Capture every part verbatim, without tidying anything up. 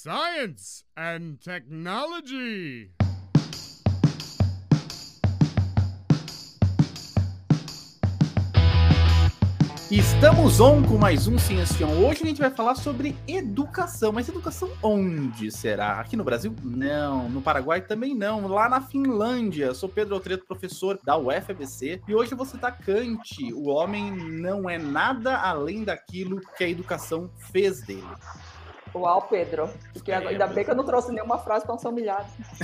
Science and Technology. Estamos on com mais um Ciência On. Hoje a gente vai falar sobre educação. Mas educação onde será? Aqui no Brasil? Não. No Paraguai também não. Lá na Finlândia. Sou Pedro Altreto, professor da U F A B C. E hoje eu vou citar Kant. O homem não é nada além daquilo que a educação fez dele. Uau, Pedro. Porque é, ainda bem que eu não trouxe nenhuma frase para ser humilhado.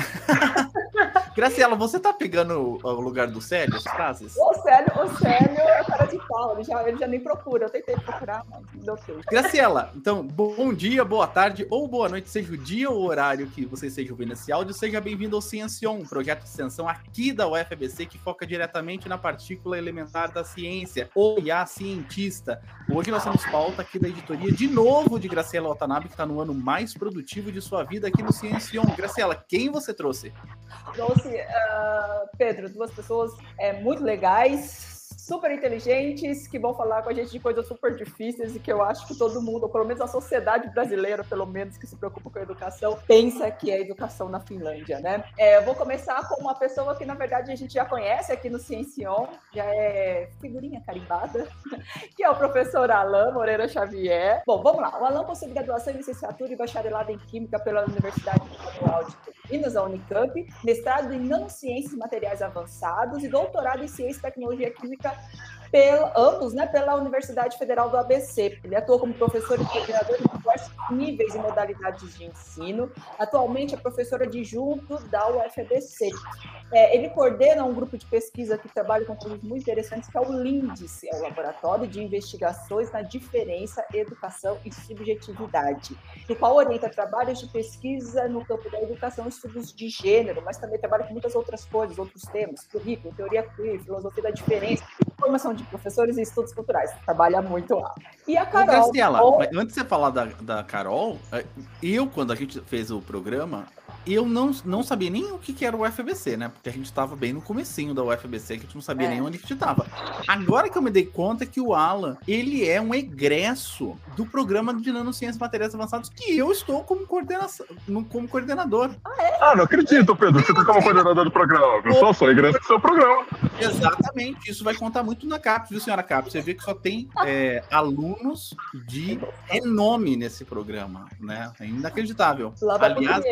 Graciela, você tá pegando o lugar do Célio, as frases? O Célio, o Célio é cara de pau, ele já, ele já nem procura. Eu tentei procurar, mas não deu tempo. Graciela, então, bom dia, boa tarde ou boa noite, seja o dia ou o horário que você esteja ouvindo esse áudio, seja bem-vindo ao Ciência On, um projeto de extensão aqui da U F A B C que foca diretamente na partícula elementar da ciência, ou I A cientista. Hoje nós temos pauta aqui da editoria, de novo, de Graciela Watanabe, que está no ano mais produtivo de sua vida aqui no Ciência On. Graciela, quem você trouxe? Trouxe, uh, Pedro, duas pessoas é, muito legais, super inteligentes, que vão falar com a gente de coisas super difíceis e que eu acho que todo mundo, ou pelo menos a sociedade brasileira, pelo menos, que se preocupa com a educação, pensa que é a educação na Finlândia, né? É, eu vou começar com uma pessoa que, na verdade, a gente já conhece aqui no Ciência On, já é figurinha carimbada, que é o professor Alan Moreira Xavier. Bom, vamos lá. O Alan possui graduação em licenciatura e bacharelado em Química pela Universidade Estadual de Campinas, a Unicamp, mestrado em Nanociências e Materiais Avançados e doutorado em Ciência e Tecnologia Química Pela, ambos, né, pela Universidade Federal do A B C. Ele atua como professor e coordenador em diversos níveis e modalidades de ensino. Atualmente é professor adjunto da U F A B C. É, ele coordena um grupo de pesquisa que trabalha com coisas muito interessantes, que é o LINDICE, é o Laboratório de Investigações na Diferença, Educação e Subjetividade, no qual orienta trabalhos de pesquisa no campo da educação e estudos de gênero, mas também trabalha com muitas outras coisas, outros temas, currículo, teoria queer, filosofia da diferença, formação de professores e estudos culturais. Trabalha muito lá. E a Carol... Ô, Graciela, ou... antes de você falar da, da Carol, eu, quando a gente fez o programa, eu não, não sabia nem o que, que era o U F A B C, né? Porque a gente estava bem no comecinho da U F A B C, que a gente não sabia é. nem onde que a gente estava. Agora que eu me dei conta que o Alan, ele é um egresso do programa de Nanociências e Materiais Avançados, que eu estou como, coordenação, como coordenador. Ah, é? Ah, não acredito, Pedro, você está como coordenador do programa. Eu só sou egresso do seu programa. Exatamente, isso vai contar muito na CAPES, viu, senhora CAPES? Você vê que só tem é, alunos de renome nesse programa, né? É inacreditável. Lá vai Aliás,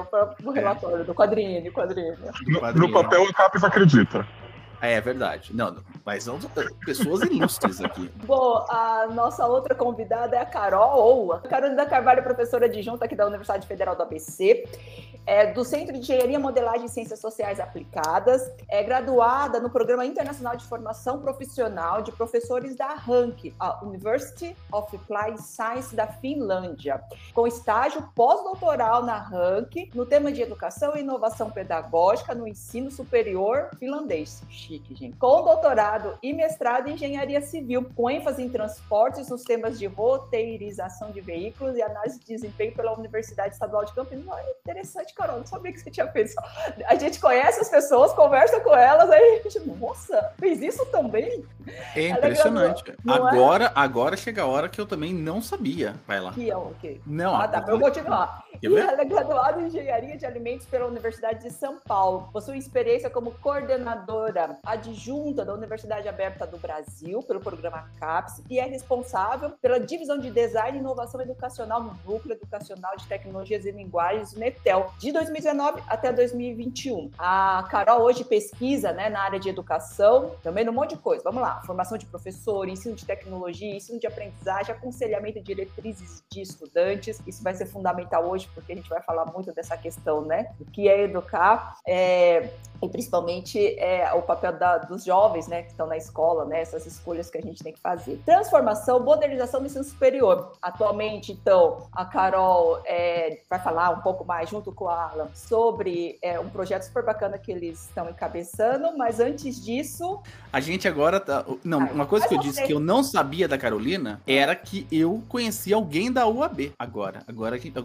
o relatório é. do quadrinho, quadrinho. No, quadrinho. No papel, a CAPES acredita. É verdade. Não, mas são pessoas ilustres aqui. Bom, a nossa outra convidada é a Carol, ou a Carolina Carvalho, professora adjunta aqui da Universidade Federal do A B C, é do Centro de Engenharia, Modelagem e Ciências Sociais Aplicadas, é graduada no Programa Internacional de Formação Profissional de Professores da RANC, a University of Applied Science da Finlândia, com estágio pós-doutoral na RANC, no tema de Educação e Inovação Pedagógica no Ensino Superior Finlandês. Chique, gente. Com doutorado e mestrado em engenharia civil, com ênfase em transportes nos temas de roteirização de veículos e análise de desempenho pela Universidade Estadual de Campinas. Olha, interessante, Carol, não sabia que você tinha feito isso. A gente conhece as pessoas, conversa com elas, aí a gente, nossa, fez isso também? É impressionante. Agora, é? agora chega a hora que eu também não sabia. Vai lá. Que é o quê? Não, ah, tá, eu vou continuar. E ela é graduada em Engenharia de Alimentos pela Universidade de São Paulo. Possui experiência como coordenadora adjunta da Universidade Aberta do Brasil, pelo programa CAPES, e é responsável pela divisão de Design e Inovação Educacional no Núcleo Educacional de Tecnologias e Linguagens, NETEL, de dois mil e dezenove até dois mil e vinte e um. A Carol hoje pesquisa, né, na área de educação, também num monte de coisa. Vamos lá, formação de professor, ensino de tecnologia, ensino de aprendizagem, aconselhamento e diretrizes de estudantes. Isso vai ser fundamental hoje, porque a gente vai falar muito dessa questão, né, do que é educar, é, e principalmente é, o papel da, dos jovens, né, que estão na escola, né, essas escolhas que a gente tem que fazer. Transformação, modernização do ensino superior. Atualmente, então, a Carol é, vai falar um pouco mais, junto com a Alan, sobre é, um projeto super bacana que eles estão encabeçando, mas antes disso... A gente agora tá... Não, ah, uma coisa que eu disse sei. que eu não sabia da Carolina era que eu conhecia alguém da U A B. Agora, agora, agora a gente pode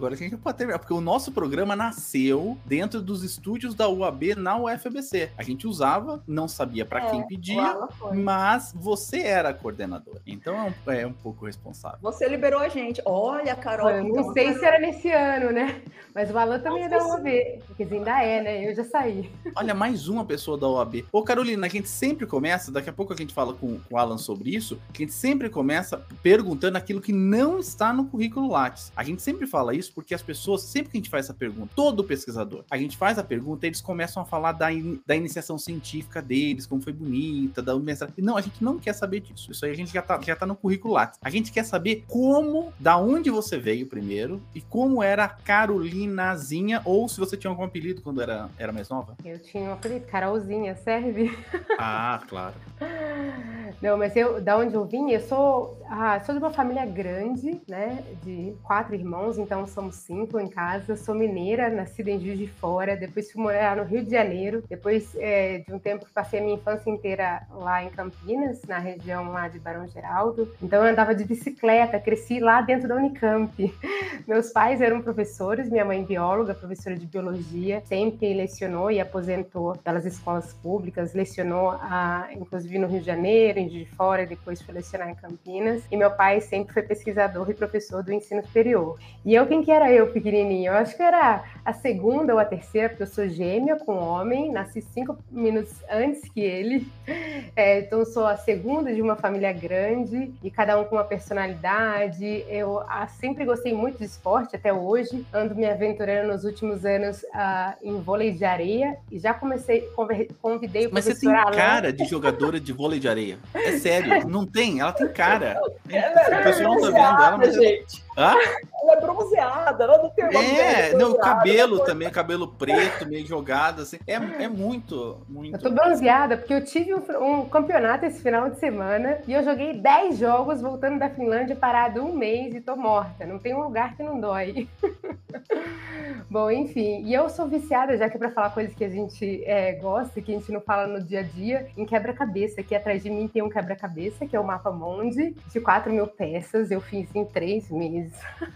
pra terminar, porque o nosso programa nasceu dentro dos estúdios da U A B na U F B C. A gente usava, não sabia pra É, quem o pedia, Alan foi. mas você era a coordenadora. Então é um, é um pouco responsável. Você liberou a gente. Olha, Carol. Eu não então, sei se era nesse ano, né? Mas o Alan também é da Não sei U A B, porque ainda é, né? Eu já saí. Olha, mais uma pessoa da U A B. Ô, Carolina, a gente sempre começa, daqui a pouco a gente fala com, com o Alan sobre isso, a gente sempre começa perguntando aquilo que não está no currículo Lattes. A gente sempre fala isso porque as pessoas, sempre que a gente faz essa pergunta, todo pesquisador, a gente faz a pergunta, eles começam a falar da, in, da iniciação científica deles, como foi bonita, da mestrado. Não, a gente não quer saber disso. Isso aí a gente já tá, já tá no currículo Lattes. A gente quer saber como, da onde você veio primeiro e como era a Carolinazinha, ou se você tinha algum apelido quando era, era mais nova. Eu tinha um apelido, Carolzinha, serve? Ah, claro. Não, mas eu, da onde eu vim, eu sou, ah, sou de uma família grande, né? De quatro irmãos, então somos cinco em casa. Sou mineira, nascida em Juiz de Fora, depois fui morar no Rio de Janeiro. Depois é, de um tempo que passei a minha infância inteira lá em Campinas, na região lá de Barão Geraldo. Então eu andava de bicicleta, cresci lá dentro da Unicamp. Meus pais eram professores, minha mãe bióloga, professora de biologia, sempre lecionou e aposentou pelas escolas públicas, lecionou ah, inclusive no Rio de Janeiro, em Juiz de Fora, depois foi lecionar em Campinas. E meu pai sempre foi pesquisador e professor do ensino superior. E eu, quem que era eu, pequenininha? Eu acho que era a segunda ou a terceira, porque eu sou gêmea com um homem, nasci cinco minutos antes que ele. É, então sou a segunda de uma família grande e cada um com uma personalidade. Eu ah, sempre gostei muito de esporte, até hoje. Ando me aventurando nos últimos anos ah, em vôlei de areia e já comecei, convidei o Mas você professor tem Alan. cara de jogadora de vôlei de areia. É sério, não tem? Ela tem cara. Ela O pessoal não tá vendo ela, mas... gente. Hã? Ela é bronzeada, ela não tem uma É, pele não, o bronzeada, cabelo ela também, cabelo preto, meio jogado, assim. É, é muito, muito. Eu tô bronzeada porque eu tive um, um campeonato esse final de semana e eu joguei dez jogos voltando da Finlândia, parado um mês e tô morta. Não tem um lugar que não dói. Bom, enfim, e eu sou viciada, já que é pra falar coisas que a gente é, gosta, que a gente não fala no dia a dia, em quebra-cabeça. Aqui atrás de mim tem um quebra-cabeça, que é o Mapa Mundi, de quatro mil peças. Eu fiz em três meses.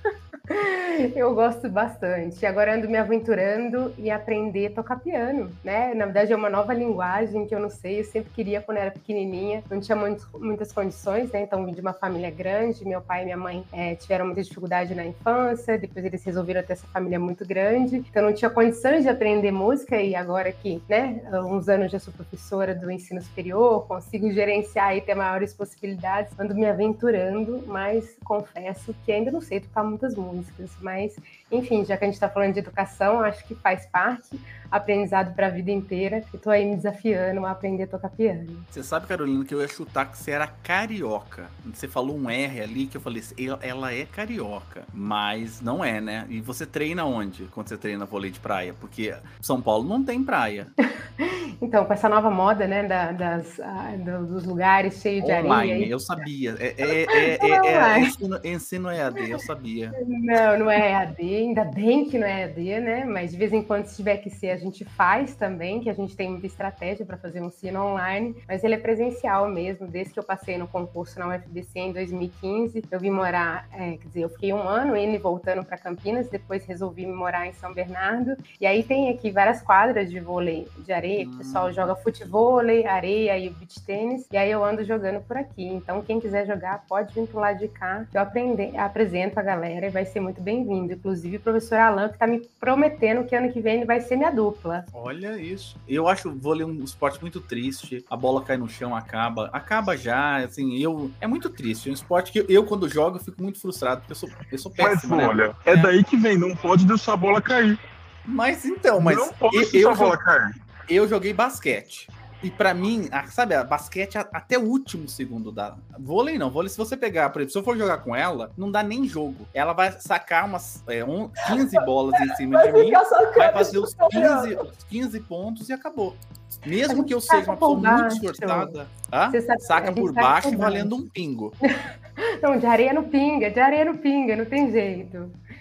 Eu gosto bastante. Agora ando me aventurando e aprender a tocar piano, né? Na verdade é uma nova linguagem que eu não sei, eu sempre queria quando era pequenininha, não tinha muito, muitas condições, né? Então vim de uma família grande, meu pai e minha mãe é, tiveram muita dificuldade na infância, depois eles resolveram ter essa família muito grande, então não tinha condições de aprender música e agora que, né, há uns anos já sou professora do ensino superior, consigo gerenciar e ter maiores possibilidades, ando me aventurando, mas confesso que ainda não sei tocar muitas músicas. Mas, enfim, já que a gente está falando de educação, acho que faz parte, aprendizado para a vida inteira, e tô aí me desafiando a aprender a tocar piano. Você sabe, Carolina, que eu ia chutar que você era carioca. Você falou um R ali que eu falei, ela é carioca, mas não é, né? E você treina onde quando você treina vôlei de praia? Porque São Paulo não tem praia. Então, com essa nova moda, né, da, das, ah, dos lugares cheios de Online, areia. eu sabia. É, é, é, é, é ensino, ensino E A D, eu sabia. Não, não é E A D, ainda bem que não é E A D, né? Mas de vez em quando, se tiver que ser, a gente faz também, que a gente tem muita estratégia para fazer um ensino online, mas ele é presencial mesmo. Desde que eu passei no concurso na U F B C em dois mil e quinze, eu vim morar, é, quer dizer, eu fiquei um ano indo e voltando para Campinas, depois resolvi me morar em São Bernardo, e aí tem aqui várias quadras de vôlei de areia, que o pessoal joga futevôlei, areia e o beach tênis, e aí eu ando jogando por aqui. Então, quem quiser jogar, pode vir pro lado de cá, eu aprender, apresento a galera e vai ser muito bem-vindo. Inclusive, o professor Alan, que tá me prometendo que ano que vem ele vai ser minha dupla. Olha isso. Eu acho o vôlei um esporte muito triste. A bola cai no chão, acaba. Acaba já, assim, eu... É muito triste. É um esporte que eu, eu quando jogo, eu fico muito frustrado, porque eu sou, eu sou péssimo, Mas, né? olha, é, é daí que vem, não pode deixar a bola cair. Mas, então, mas... Não pode eu, deixar eu, a bola cair. eu joguei basquete. E pra mim, a, sabe, a basquete a, até o último segundo da... Vôlei não, vôlei se você pegar, por exemplo, se eu for jogar com ela, não dá nem jogo. Ela vai sacar umas é, um, quinze bolas em cima de mim, vai fazer os quinze, os quinze pontos e acabou. Mesmo que eu seja uma pessoa muito esforçada, ah, saca por baixo e valendo um pingo. Não, de areia no pinga, de areia no pinga, não tem jeito.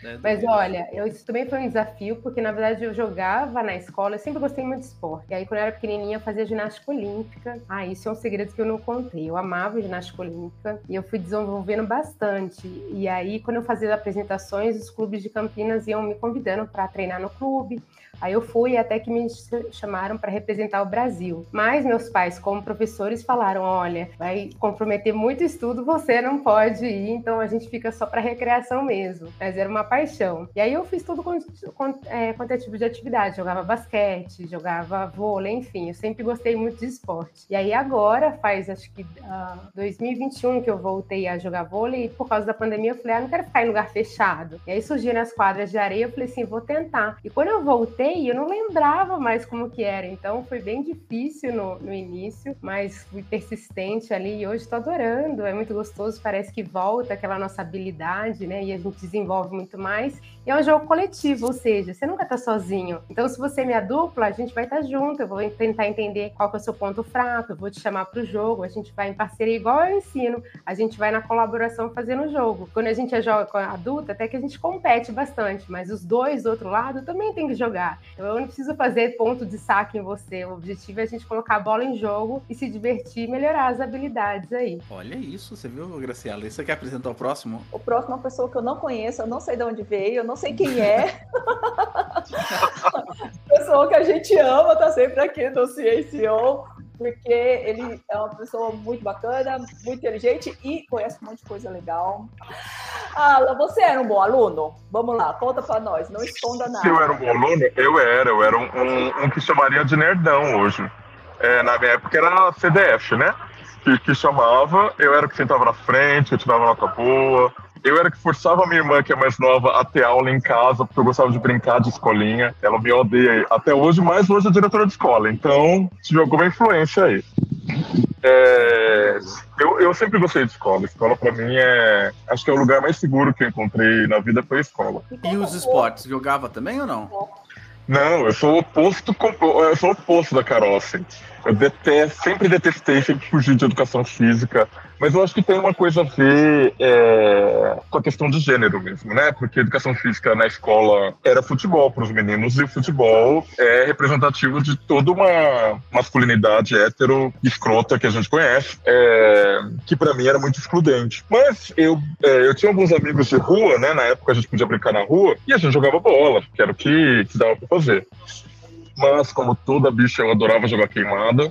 né, Mas devido- olha, eu, isso também foi um desafio, porque na verdade eu jogava na escola, eu sempre gostei muito de esporte. E aí quando eu era pequenininha eu fazia ginástica olímpica. Ah, isso é um segredo que eu não contei. Eu amava ginástica olímpica e eu fui desenvolvendo bastante. E aí quando eu fazia apresentações, os clubes de Campinas iam me convidando para treinar no clube. Aí eu fui até que me chamaram para representar o Brasil. Mas meus pais, como professores, falaram, olha, vai comprometer muito estudo, você não pode ir, então a gente fica só para recreação mesmo. Mas era uma paixão. E aí eu fiz tudo quanto é, quanto é tipo de atividade. Jogava basquete, jogava vôlei, enfim. Eu sempre gostei muito de esporte. E aí agora, faz acho que uh, dois mil e vinte e um que eu voltei a jogar vôlei, e por causa da pandemia eu falei, ah, não quero ficar em lugar fechado. E aí surgiram as quadras de areia, eu falei assim, vou tentar. E quando eu voltei, eu não lembrava mais como que era, então foi bem difícil no, no início, mas fui persistente ali e hoje estou adorando, é muito gostoso, parece que volta aquela nossa habilidade, né, e a gente desenvolve muito mais, e é um jogo coletivo, ou seja, você nunca está sozinho, então se você é minha dupla, a gente vai estar junto, eu vou tentar entender qual que é o seu ponto fraco, eu vou te chamar para o jogo, a gente vai em parceria igual eu ensino, a gente vai na colaboração fazendo o jogo. Quando a gente joga com a adulta, até que a gente compete bastante, mas os dois do outro lado também tem que jogar. Então eu não preciso fazer ponto de saque em você. O objetivo é a gente colocar a bola em jogo e se divertir e melhorar as habilidades aí. Olha isso, você viu, Graciela? Você quer apresentar o próximo? O próximo é uma pessoa que eu não conheço, eu não sei de onde veio, eu não sei quem é. Pessoa que a gente ama, tá sempre aqui no C I O, porque ele é uma pessoa muito bacana, muito inteligente e conhece um monte de coisa legal. Ah, você era um bom aluno? Vamos lá, conta pra nós, não esconda nada. Se eu era um bom aluno, eu era. Eu era um, um, um que chamaria de nerdão hoje. É, na minha época era C D F, né? Que, que chamava, eu era que sentava na frente, eu tirava nota boa. Eu era que forçava a minha irmã, que é mais nova, a ter aula em casa, porque eu gostava de brincar de escolinha. Ela me odeia até hoje, mas hoje é diretora de escola. Então, jogou uma influência aí. É, eu, eu sempre gostei de escola. Escola, pra mim, é... Acho que é o lugar mais seguro que eu encontrei na vida foi a escola. E os esportes, jogava também ou não? Não, eu sou o oposto, eu sou o oposto da Carol, assim. Eu detesto, sempre detestei, sempre fugi de educação física, mas eu acho que tem uma coisa a ver é, com a questão de gênero mesmo, né? Porque educação física na escola era futebol para os meninos e o futebol é representativo de toda uma masculinidade hétero escrota que a gente conhece, é, que para mim era muito excludente. Mas eu, é, eu tinha alguns amigos de rua, né? Na época a gente podia brincar na rua e a gente jogava bola, que era o que, que dava para fazer. Mas, como toda bicha, eu adorava jogar queimada.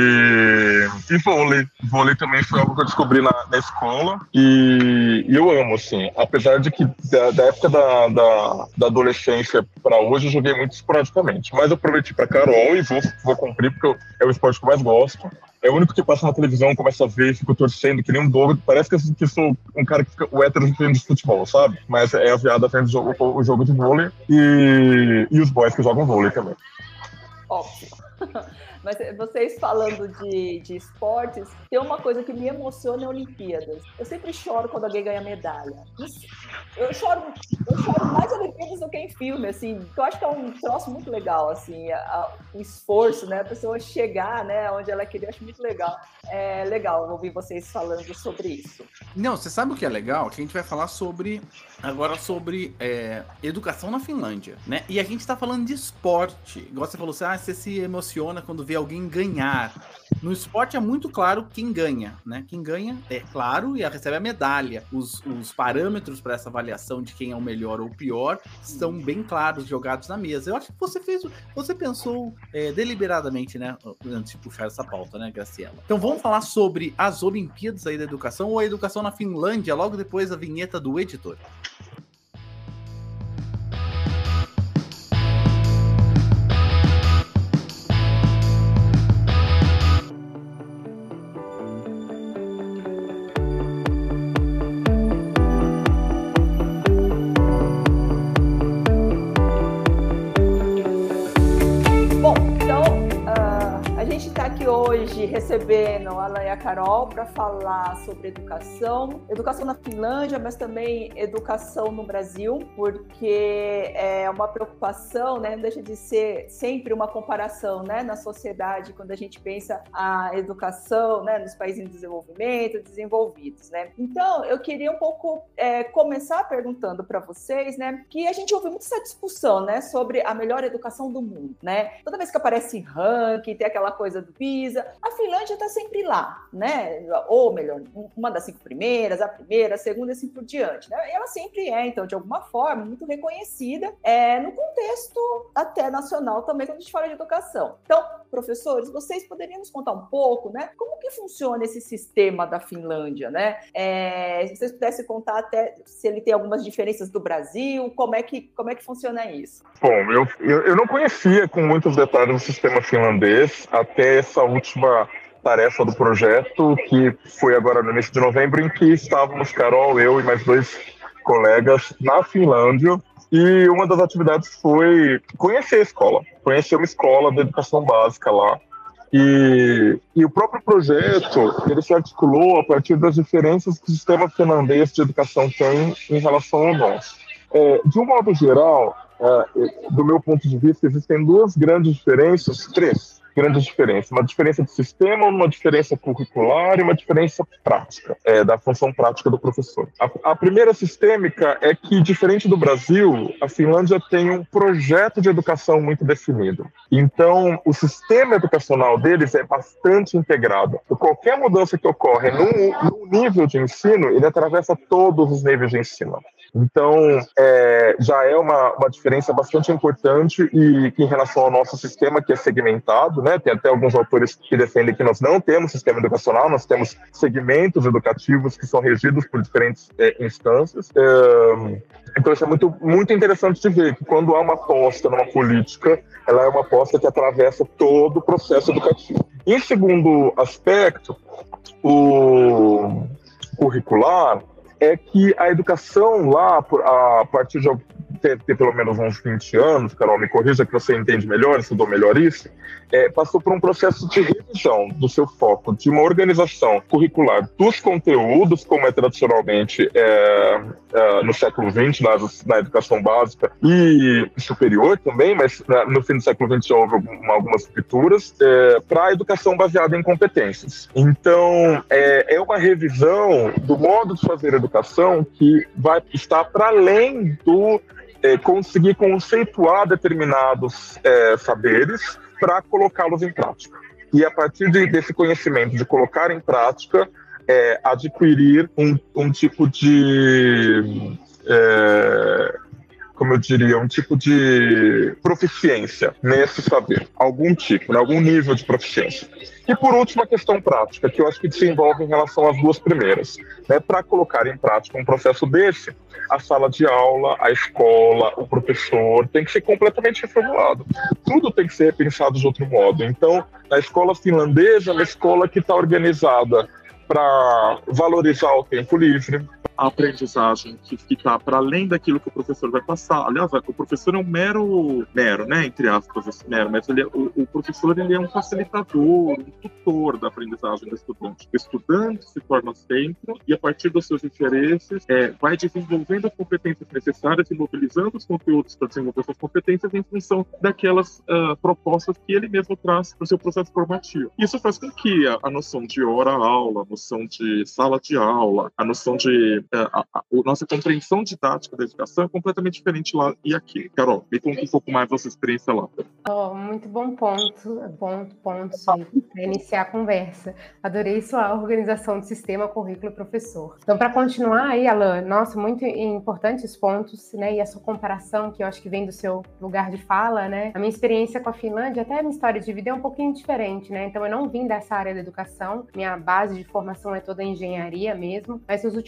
E, e vôlei. Vôlei também foi algo que eu descobri na, na escola. E, e eu amo, assim. Apesar de que da, da época da, da, da adolescência para hoje, eu joguei muito esporadicamente. Mas eu prometi para Carol e vou, vou cumprir, porque eu, é o esporte que eu mais gosto. É o único que passa na televisão, começa a ver, fico torcendo, que nem um doido. Parece que, que sou um cara que fica o hétero vendo de futebol, sabe? Mas é a viada vendo o jogo, o jogo de vôlei. E, e os boys que jogam vôlei também. Óbvio. Mas vocês falando de, de esportes, tem uma coisa que me emociona em Olimpíadas. Eu sempre choro quando alguém ganha medalha. Eu choro, eu choro mais em Olimpíadas do que em filme, assim, porque eu acho que é um troço muito legal, assim, a, a, o esforço, né, a pessoa chegar, né, onde ela queria, eu acho muito legal. É legal ouvir vocês falando sobre isso. Não, você sabe o que é legal? Que a gente vai falar sobre, agora sobre é, educação na Finlândia, né, e a gente tá falando de esporte, igual você falou assim, ah, você se emociona quando vê alguém ganhar. No esporte é muito claro quem ganha, né? Quem ganha é claro e recebe a medalha. Os, os parâmetros para essa avaliação de quem é o melhor ou o pior são bem claros, jogados na mesa. Eu acho que você fez, você pensou é, deliberadamente, né? Antes de puxar essa pauta, né, Graciela? Então vamos falar sobre as Olimpíadas aí da educação ou a educação na Finlândia, logo depois da vinheta do editor. Hoje hoje recebendo a Alan e a Carol para falar sobre educação, educação na Finlândia, mas também educação no Brasil, porque é uma preocupação, né? Não deixa de ser sempre uma comparação, né, na sociedade, quando a gente pensa a educação, né, nos países em desenvolvimento, desenvolvidos, né? Então, eu queria um pouco é, começar perguntando para vocês, né, que a gente ouve muito essa discussão, né, sobre a melhor educação do mundo, né? Toda vez que aparece ranking, tem aquela coisa do PISA, a Finlândia está sempre lá, né? Ou melhor, uma das cinco primeiras, a primeira, a segunda e assim por diante, né? E ela sempre é, então, de alguma forma, muito reconhecida é, no contexto até nacional também, quando a gente fala de educação. Então, professores, vocês poderiam nos contar um pouco, né, como que funciona esse sistema da Finlândia, né? É, se vocês pudessem contar até se ele tem algumas diferenças do Brasil, como é que, como é que funciona isso? Bom, eu, eu, eu não conhecia com muitos detalhes o sistema finlandês até essa última tarefa do projeto, que foi agora no início de novembro, em que estávamos, Carol, eu e mais dois colegas, na Finlândia, e uma das atividades foi conhecer a escola, conhecer uma escola de educação básica lá. E, e o próprio projeto, ele se articulou a partir das diferenças que o sistema finlandês de educação tem em relação ao nosso. É, de um modo geral, é, do meu ponto de vista, existem duas grandes diferenças, três grandes diferenças. Uma diferença de sistema, uma diferença curricular e uma diferença prática, é, da função prática do professor. A, a primeira sistêmica é que, diferente do Brasil, a Finlândia tem um projeto de educação muito definido. Então, o sistema educacional deles é bastante integrado. Qualquer mudança que ocorre num, num nível de ensino, ele atravessa todos os níveis de ensino. Então, é, já é uma, uma diferença bastante importante e em relação ao nosso sistema, que é segmentado, né? Tem até alguns autores que defendem que nós não temos sistema educacional, nós temos segmentos educativos que são regidos por diferentes é, instâncias. É, então, isso é muito, muito interessante de ver, que quando há uma aposta numa política, ela é uma aposta que atravessa todo o processo educativo. Em segundo aspecto, o curricular, é que a educação lá, a partir de ter, ter pelo menos uns vinte anos, Carol, me corrija que você entende melhor, estudou melhor isso, é, passou por um processo de revisão do seu foco, de uma organização curricular dos conteúdos, como é tradicionalmente é, é, no século vinte, na, na educação básica e superior também, mas né, no fim do século vinte já houve algumas rupturas, é, para a educação baseada em competências. Então, é, é uma revisão do modo de fazer educação que vai estar para além do é, conseguir conceituar determinados é, saberes para colocá-los em prática. E a partir de, desse conhecimento de colocar em prática, é, adquirir um, um tipo de, é, como eu diria, um tipo de proficiência nesse saber, algum tipo, né, algum nível de proficiência. E por último, a questão prática, que eu acho que se envolve em relação às duas primeiras. Né? Para colocar em prática um processo desse, a sala de aula, a escola, o professor tem que ser completamente reformulado. Tudo tem que ser repensado de outro modo. Então, a escola finlandesa é uma escola que está organizada para valorizar o tempo livre, a aprendizagem que está para além daquilo que o professor vai passar. Aliás, o professor é um mero, mero, né, entre aspas, esse mero, mas ele é, o, o professor ele é um facilitador, um tutor da aprendizagem do estudante. O estudante se torna centro e, a partir dos seus interesses, é, vai desenvolvendo as competências necessárias e mobilizando os conteúdos para desenvolver essas competências em função daquelas uh, propostas que ele mesmo traz para o seu processo formativo. Isso faz com que a, a noção de hora-aula, a noção de sala de aula, a noção de A, a, a nossa compreensão didática da educação é completamente diferente lá e aqui. Carol, me conta um pouco mais da sua experiência lá. Oh, muito bom ponto, ponto, ponto para iniciar a conversa. Adorei sua organização do sistema, currículo e professor. Então, para continuar aí, Alan, nossa, muito importantes pontos, né, e a sua comparação, que eu acho que vem do seu lugar de fala, né, a minha experiência com a Finlândia, até a minha história de vida é um pouquinho diferente, né, então eu não vim dessa área da educação, minha base de formação é toda engenharia mesmo, mas nos últimos anos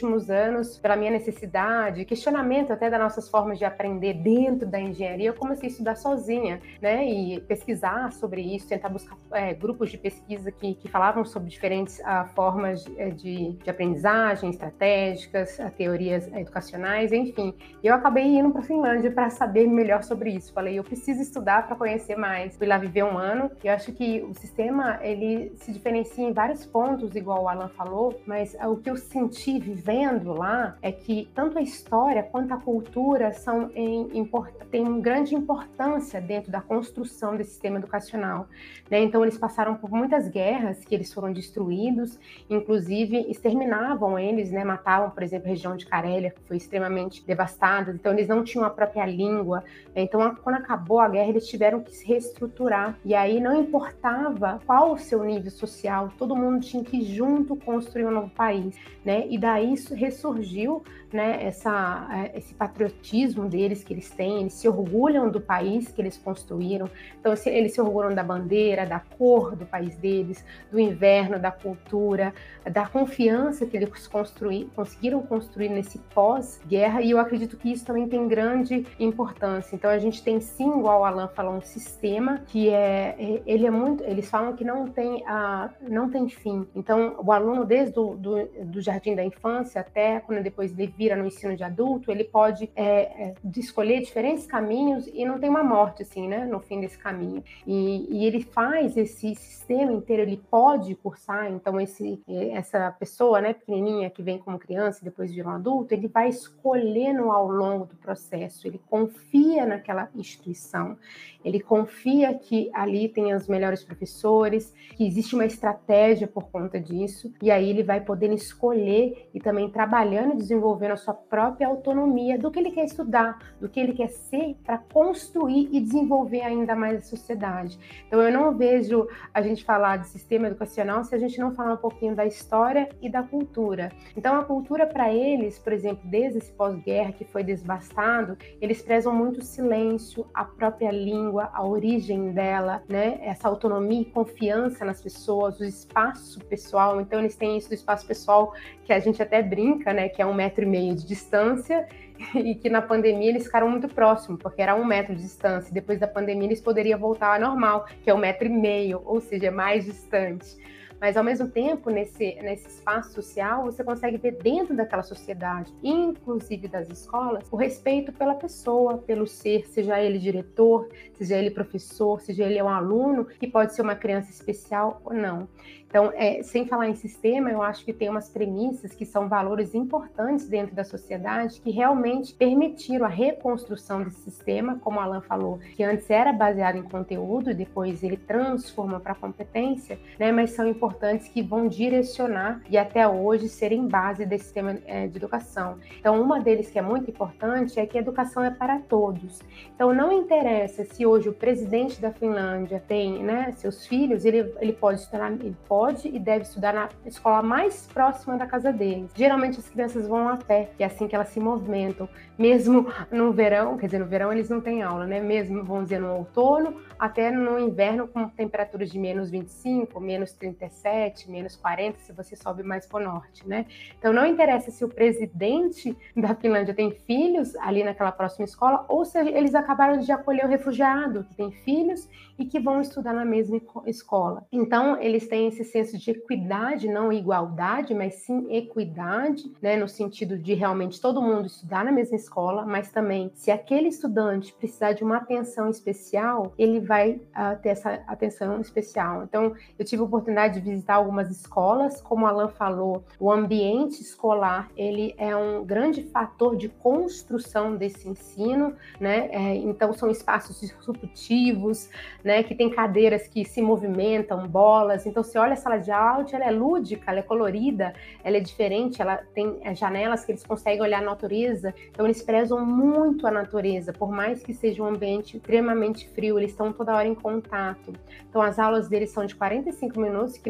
anos, pela minha necessidade, questionamento até das nossas formas de aprender dentro da engenharia, eu comecei a estudar sozinha, né, e pesquisar sobre isso, tentar buscar é, grupos de pesquisa que, que falavam sobre diferentes uh, formas de, de aprendizagem, estratégicas, uh, teorias educacionais, enfim. Eu acabei indo para a Finlândia para saber melhor sobre isso. Falei, eu preciso estudar para conhecer mais. Fui lá viver um ano, e eu acho que o sistema, ele se diferencia em vários pontos, igual o Alan falou, mas uh, o que eu senti vivendo lá é que tanto a história quanto a cultura são em, import, têm grande importância dentro da construção desse sistema educacional, né? Então, eles passaram por muitas guerras, que eles foram destruídos, inclusive exterminavam eles, né? Matavam, por exemplo, a região de Carélia, que foi extremamente devastada, então eles não tinham a própria língua, né? Então, quando acabou a guerra, eles tiveram que se reestruturar, e aí não importava qual o seu nível social, todo mundo tinha que junto construir um novo país, né? E daí isso ressurgiu, né, essa, esse patriotismo deles que eles têm, eles se orgulham do país que eles construíram, então eles se orgulham da bandeira, da cor do país deles, do inverno, da cultura, da confiança que eles construir, conseguiram construir nesse pós-guerra, e eu acredito que isso também tem grande importância. Então a gente tem sim, igual o Alan falou, um sistema que é, ele é muito, eles falam que não tem, a, não tem fim. Então o aluno desde o do, do jardim da infância até quando depois ele vira no ensino de adulto, ele pode é, é, escolher diferentes caminhos e não tem uma morte, assim, né, no fim desse caminho. E, e ele faz esse sistema inteiro, ele pode cursar, então esse, essa pessoa, né, pequenininha que vem como criança e depois vira um adulto, ele vai escolhendo ao longo do processo, ele confia naquela instituição, ele confia que ali tem os melhores professores, que existe uma estratégia por conta disso, e aí ele vai poder escolher e também trabalhando e desenvolvendo a sua própria autonomia do que ele quer estudar, do que ele quer ser, para construir e desenvolver ainda mais a sociedade. Então eu não vejo a gente falar de sistema educacional se a gente não falar um pouquinho da história e da cultura. Então a cultura para eles, por exemplo, desde esse pós-guerra que foi devastado, eles prezam muito o silêncio, a própria língua, a origem dela, né? Essa autonomia e confiança nas pessoas, o espaço pessoal. Então eles têm isso do espaço pessoal que a gente até brinca, né? Que é um metro e meio de distância, e que na pandemia eles ficaram muito próximos, porque era um metro de distância. Depois da pandemia eles poderiam voltar ao normal, que é um metro e meio, ou seja, mais distante. Mas, ao mesmo tempo, nesse, nesse espaço social, você consegue ver dentro daquela sociedade, inclusive das escolas, o respeito pela pessoa, pelo ser, seja ele diretor, seja ele professor, seja ele um aluno, que pode ser uma criança especial ou não. Então, é, sem falar em sistema, eu acho que tem umas premissas que são valores importantes dentro da sociedade que realmente permitiram a reconstrução desse sistema, como o Alan falou, que antes era baseado em conteúdo e depois ele transforma para competência, né? Mas são importantes que vão direcionar e até hoje serem base desse sistema é, de educação. Então, uma deles que é muito importante é que a educação é para todos. Então, não interessa se hoje o presidente da Finlândia tem, né, seus filhos, ele, ele pode estudar, ele pode pode e deve estudar na escola mais próxima da casa deles. Geralmente as crianças vão a pé, e é assim que elas se movimentam. Mesmo no verão, quer dizer, no verão eles não têm aula, né? Mesmo, vamos dizer, no outono, até no inverno com temperaturas de menos vinte e cinco, menos trinta e sete, menos quarenta, se você sobe mais para o norte, né? Então não interessa se o presidente da Finlândia tem filhos ali naquela próxima escola, ou se eles acabaram de acolher o refugiado que tem filhos e que vão estudar na mesma escola. Então eles têm esse senso de equidade, não igualdade, mas sim equidade, né, no sentido de realmente todo mundo estudar na mesma escola, mas também se aquele estudante precisar de uma atenção especial, ele vai uh, ter essa atenção especial. Então, eu tive a oportunidade de visitar algumas escolas, como a Alan falou, o ambiente escolar, ele é um grande fator de construção desse ensino, né, é, então são espaços disruptivos, né, que tem cadeiras que se movimentam, bolas, então você olha a sala de aula, ela é lúdica, ela é colorida, ela é diferente, ela tem janelas que eles conseguem olhar a natureza, então eles prezam muito a natureza, por mais que seja um ambiente extremamente frio, eles estão toda hora em contato. Então as aulas deles são de quarenta e cinco minutos, que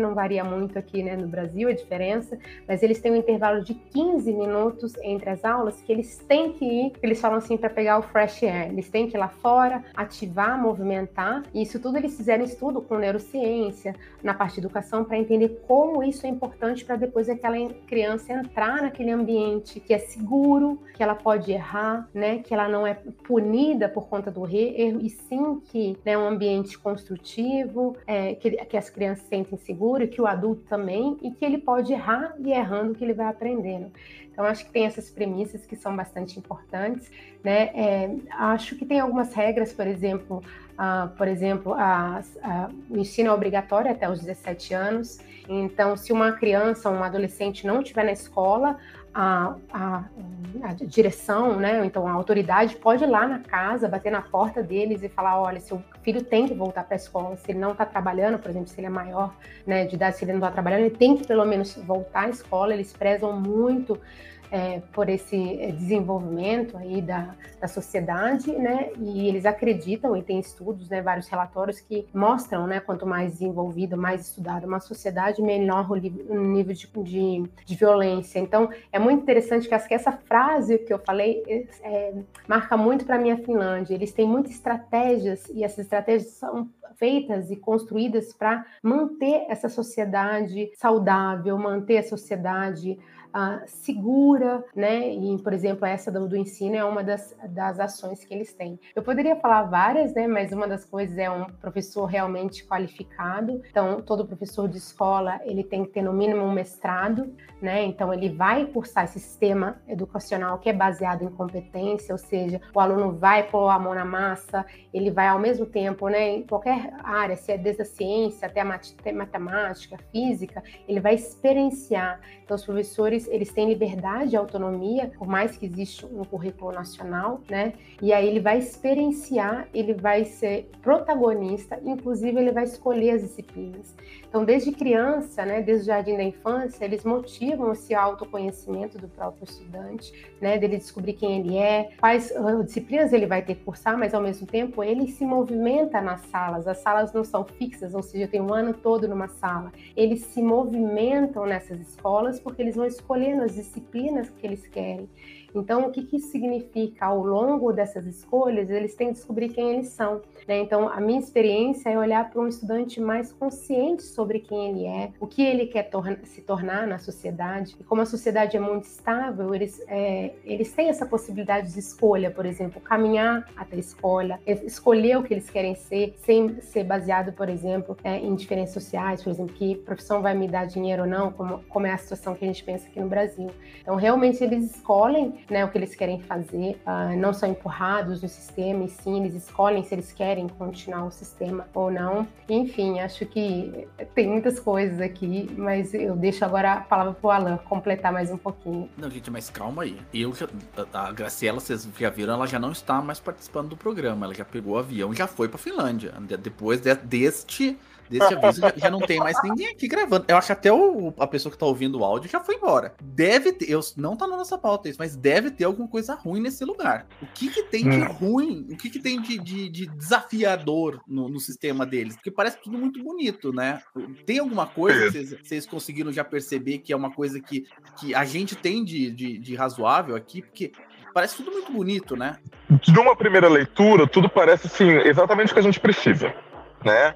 não varia muito aqui, né, no Brasil, a diferença, mas eles têm um intervalo de quinze minutos entre as aulas que eles têm que ir, eles falam assim, para pegar o fresh air, eles têm que ir lá fora, ativar, movimentar, e isso tudo eles fizeram estudo com neurociência, na parte de educação, para entender como isso é importante para depois aquela criança entrar naquele ambiente que é seguro, que ela pode errar, né, que ela não é punida por conta do erro, e sim que é, né, um ambiente construtivo, é, que, que as crianças se sentem seguras, que o adulto também, e que ele pode errar e errando que ele vai aprendendo. Então, acho que tem essas premissas que são bastante importantes, né? É, acho que tem algumas regras, por exemplo, uh, por exemplo, a, a, o ensino é obrigatório até os dezessete anos. Então, se uma criança ou um adolescente não estiver na escola, a, a, a direção, né? Então a autoridade pode ir lá na casa, bater na porta deles e falar, olha, seu filho tem que voltar para a escola, se ele não está trabalhando, por exemplo, se ele é maior, né, de idade, se ele não está trabalhando, ele tem que pelo menos voltar à escola. Eles prezam muito É, por esse desenvolvimento aí da, da sociedade, né, e eles acreditam, e tem estudos, né, vários relatórios que mostram, né, quanto mais desenvolvido, mais estudada uma sociedade, menor o, li- o nível de, de, de violência. Então, é muito interessante que, acho que essa frase que eu falei é, marca muito para mim a Finlândia. Eles têm muitas estratégias, e essas estratégias são feitas e construídas para manter essa sociedade saudável, manter a sociedade Uh, segura, né? E, por exemplo, essa do, do ensino é uma das, das ações que eles têm. Eu poderia falar várias, né? Mas uma das coisas é um professor realmente qualificado. Então, todo professor de escola, ele tem que ter no mínimo um mestrado, né? Então, ele vai cursar esse sistema educacional que é baseado em competência, ou seja, o aluno vai pôr a mão na massa, ele vai ao mesmo tempo, né? Em qualquer área, se é desde a ciência até a mat- matemática, física, ele vai experienciar. Então, os professores, eles têm liberdade e autonomia, por mais que exista um currículo nacional, né? E aí ele vai experienciar, ele vai ser protagonista, inclusive ele vai escolher as disciplinas. Então, desde criança, né, desde o jardim da infância, eles motivam esse autoconhecimento do próprio estudante, né, dele descobrir quem ele é, quais uh, disciplinas ele vai ter que cursar, mas ao mesmo tempo ele se movimenta nas salas. As salas não são fixas, ou seja, tem um ano todo numa sala. Eles se movimentam nessas escolas porque eles vão escolhendo as disciplinas que eles querem. Então, o que, que isso significa? Ao longo dessas escolhas, eles têm que descobrir quem eles são, né? Então, a minha experiência é olhar para um estudante mais consciente sobre quem ele é, o que ele quer tor- se tornar na sociedade. E como a sociedade é muito estável, eles, é, eles têm essa possibilidade de escolha, por exemplo, caminhar até a escola, escolher o que eles querem ser, sem ser baseado, por exemplo, é, em diferenças sociais, por exemplo, que profissão vai me dar dinheiro ou não, como, como é a situação que a gente pensa aqui no Brasil. Então, realmente, eles escolhem, né, o que eles querem fazer, uh, não são empurrados no sistema, e sim, eles escolhem se eles querem continuar o sistema ou não. Enfim, acho que tem muitas coisas aqui, mas eu deixo agora a palavra para o Alan completar mais um pouquinho. Não, gente, mas calma aí. Eu já, a Graciela, vocês já viram, ela já não está mais participando do programa, ela já pegou o avião e já foi para Finlândia. Depois de, deste... Desse aviso, já, já não tem mais ninguém aqui gravando. Eu acho que até o, a pessoa que tá ouvindo o áudio já foi embora. Deve ter, eu, não tá na nossa pauta isso, mas deve ter alguma coisa ruim nesse lugar. O que que tem de ruim? O que que tem de, de, de desafiador no, no sistema deles? Porque parece tudo muito bonito, né? Tem alguma coisa que vocês conseguiram já perceber que é uma coisa que, que a gente tem de, de, de razoável aqui? Porque parece tudo muito bonito, né? De uma primeira leitura, tudo parece, assim, exatamente o que a gente precisa, né?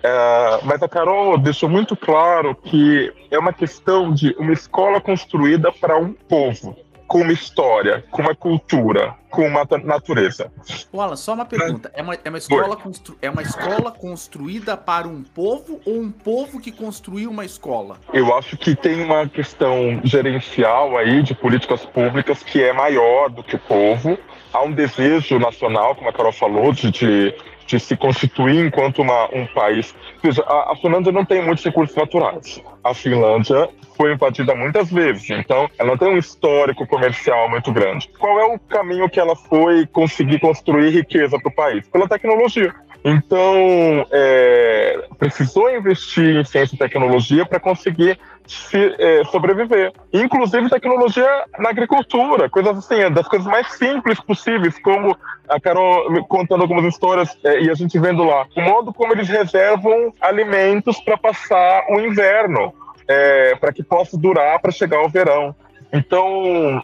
É, mas a Carol deixou muito claro que é uma questão de uma escola construída para um povo, com uma história, com uma cultura, com uma natureza. Alan, só uma pergunta. É uma, é, uma escola constru, é uma escola construída para um povo ou um povo que construiu uma escola? Eu acho que tem uma questão gerencial aí de políticas públicas que é maior do que o povo. Há um desejo nacional, como a Carol falou, de... de de se constituir enquanto uma, um país. Ou seja, a, a Finlândia não tem muitos recursos naturais. A Finlândia foi invadida muitas vezes, então ela não tem um histórico comercial muito grande. Qual é o caminho que ela foi conseguir construir riqueza para o país? Pela tecnologia. Então, é, precisou investir em ciência e tecnologia para conseguir se, é, sobreviver. Inclusive tecnologia na agricultura, coisas assim, das coisas mais simples possíveis, como a Carol contando algumas histórias é, e a gente vendo lá, o modo como eles reservam alimentos para passar o inverno, é, para que possa durar para chegar ao verão. Então,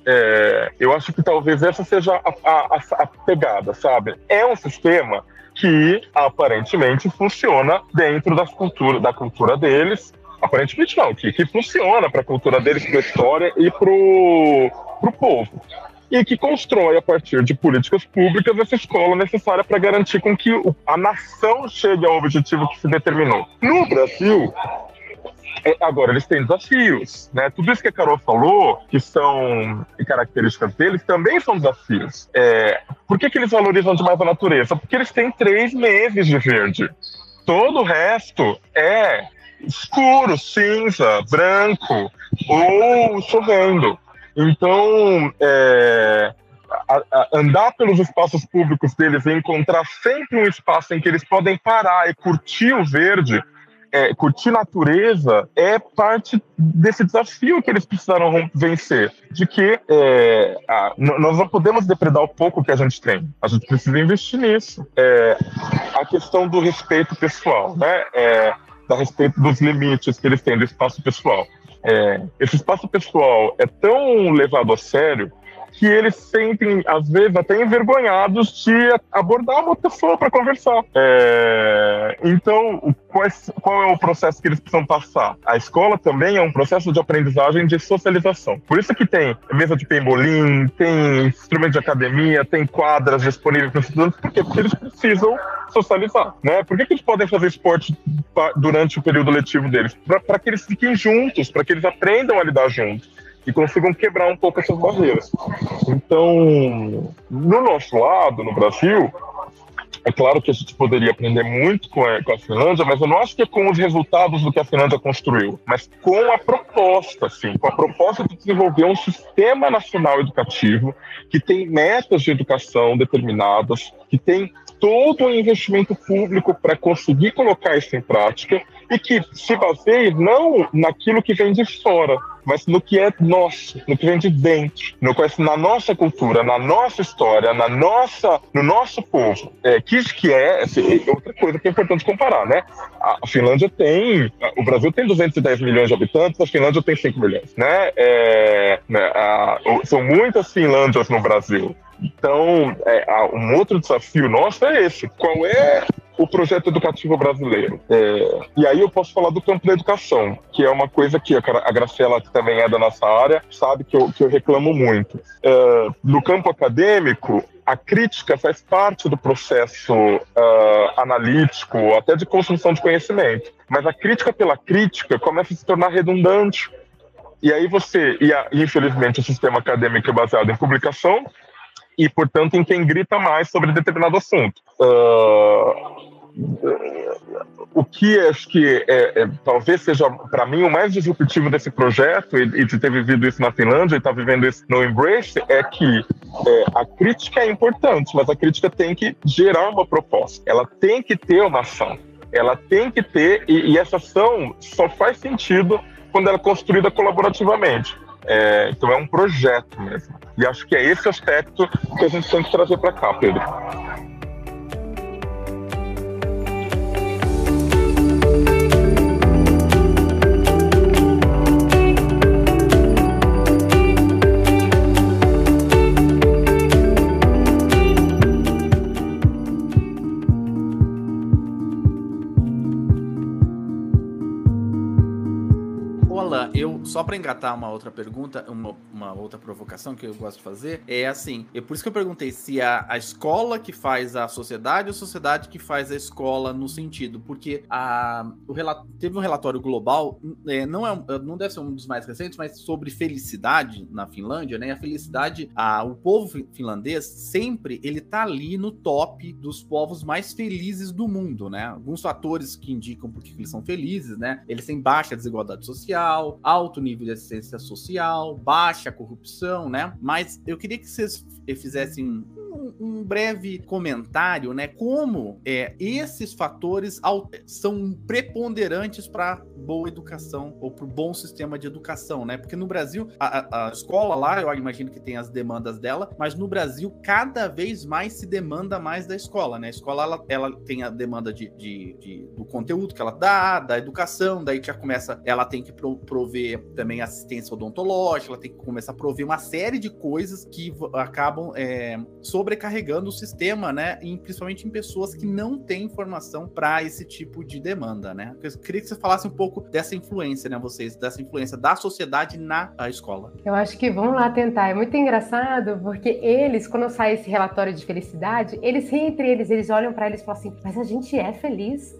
é, eu acho que talvez essa seja a, a, a pegada, sabe? É um sistema que aparentemente funciona dentro das cultura, da cultura deles. Aparentemente não, que, que funciona para a cultura deles, para a história e para o povo. E que constrói, a partir de políticas públicas, essa escola necessária para garantir com que a nação chegue ao objetivo que se determinou. No Brasil, agora eles têm desafios, né? Tudo isso que a Carol falou, que são características deles, também são desafios. É, por que que eles valorizam demais a natureza? Porque eles têm três meses de verde. Todo o resto é escuro, cinza, branco ou chovendo. Então, é, a, a andar pelos espaços públicos deles e encontrar sempre um espaço em que eles podem parar e curtir o verde, é, curtir natureza, é parte desse desafio que eles precisaram vencer. De que é, a, nós não podemos depredar o pouco que a gente tem. A gente precisa investir nisso. É, a questão do respeito pessoal, né? É, a respeito dos limites que eles têm do espaço pessoal. É, esse espaço pessoal é tão levado a sério que eles sentem, às vezes, até envergonhados de abordar uma pessoa para conversar. É, então, qual é, qual é o processo que eles precisam passar? A escola também é um processo de aprendizagem de socialização. Por isso que tem mesa de pembolim, tem instrumento de academia, tem quadras disponíveis para os estudantes. Por quê? Porque eles precisam socializar, né? Por que que eles podem fazer esporte durante o período letivo deles? Para que eles fiquem juntos, para que eles aprendam a lidar juntos e consigam quebrar um pouco essas barreiras. Então, no nosso lado, no Brasil, é claro que a gente poderia aprender muito com a, com a Finlândia, mas eu não acho que é com os resultados do que a Finlândia construiu, mas com a proposta, assim, com a proposta de desenvolver um sistema nacional educativo que tem metas de educação determinadas, que tem todo o investimento público para conseguir colocar isso em prática e que se baseie não naquilo que vem de fora, mas no que é nosso, no que vem de dentro, no que é na nossa cultura, na nossa história, na nossa, no nosso povo. É, que isso que é, assim, outra coisa que é importante comparar, né? A Finlândia tem, o Brasil tem duzentos e dez milhões de habitantes, a Finlândia tem cinco milhões, né? É, né a, são muitas Finlândias no Brasil. Então, é, um outro desafio nosso é esse. Qual é o projeto educativo brasileiro? É, e aí eu posso falar do campo da educação, que é uma coisa que a Graciela, que também é da nossa área, sabe que eu, que eu reclamo muito. É, no campo acadêmico, a crítica faz parte do processo uh, analítico, até de construção de conhecimento. Mas a crítica pela crítica começa a se tornar redundante. E aí você, e a, infelizmente o sistema acadêmico é baseado em publicação, e, portanto, em quem grita mais sobre determinado assunto. Uh, o que acho que é, é, talvez seja, para mim, o mais disruptivo desse projeto, e, e de ter vivido isso na Finlândia e estar tá vivendo isso no Embrace, é que é, a crítica é importante, mas a crítica tem que gerar uma proposta. Ela tem que ter uma ação. Ela tem que ter, e, e essa ação só faz sentido quando ela é construída colaborativamente. É, então é um projeto mesmo. E acho que é esse aspecto que a gente tem que trazer para cá, Pedro. Eu, só para engatar uma outra pergunta, uma, uma outra provocação que eu gosto de fazer, é assim, é por isso que eu perguntei se a, a escola que faz a sociedade ou a sociedade que faz a escola no sentido, porque a, o relato, teve um relatório global, é, não, é, não deve ser um dos mais recentes, mas sobre felicidade na Finlândia, né? A felicidade, a, o povo finlandês sempre, ele tá ali no top dos povos mais felizes do mundo, né? Alguns fatores que indicam por que eles são felizes, né? Eles têm baixa desigualdade social, alto nível de assistência social, baixa combate à corrupção, né? Mas eu queria que vocês fizessem um, um breve comentário, né? Como é, esses fatores são preponderantes para boa educação ou para o bom sistema de educação, né? Porque no Brasil, a, a escola lá, eu imagino que tem as demandas dela, mas no Brasil, cada vez mais se demanda mais da escola, né? A escola, ela, ela tem a demanda de, de, de, do conteúdo que ela dá, da educação, daí já começa, ela tem que pro, prover também assistência odontológica, ela tem que começar a prover uma série de coisas que acabam é, sobrecarregando o sistema, né? E principalmente em pessoas que não têm informação para esse tipo de demanda, né? Eu queria que você falasse um pouco dessa influência, né, vocês, dessa influência da sociedade na escola. Eu acho que vamos lá tentar. É muito engraçado, porque eles, quando sai esse relatório de felicidade, eles riem entre eles, eles olham para eles e falam assim, mas a gente é feliz?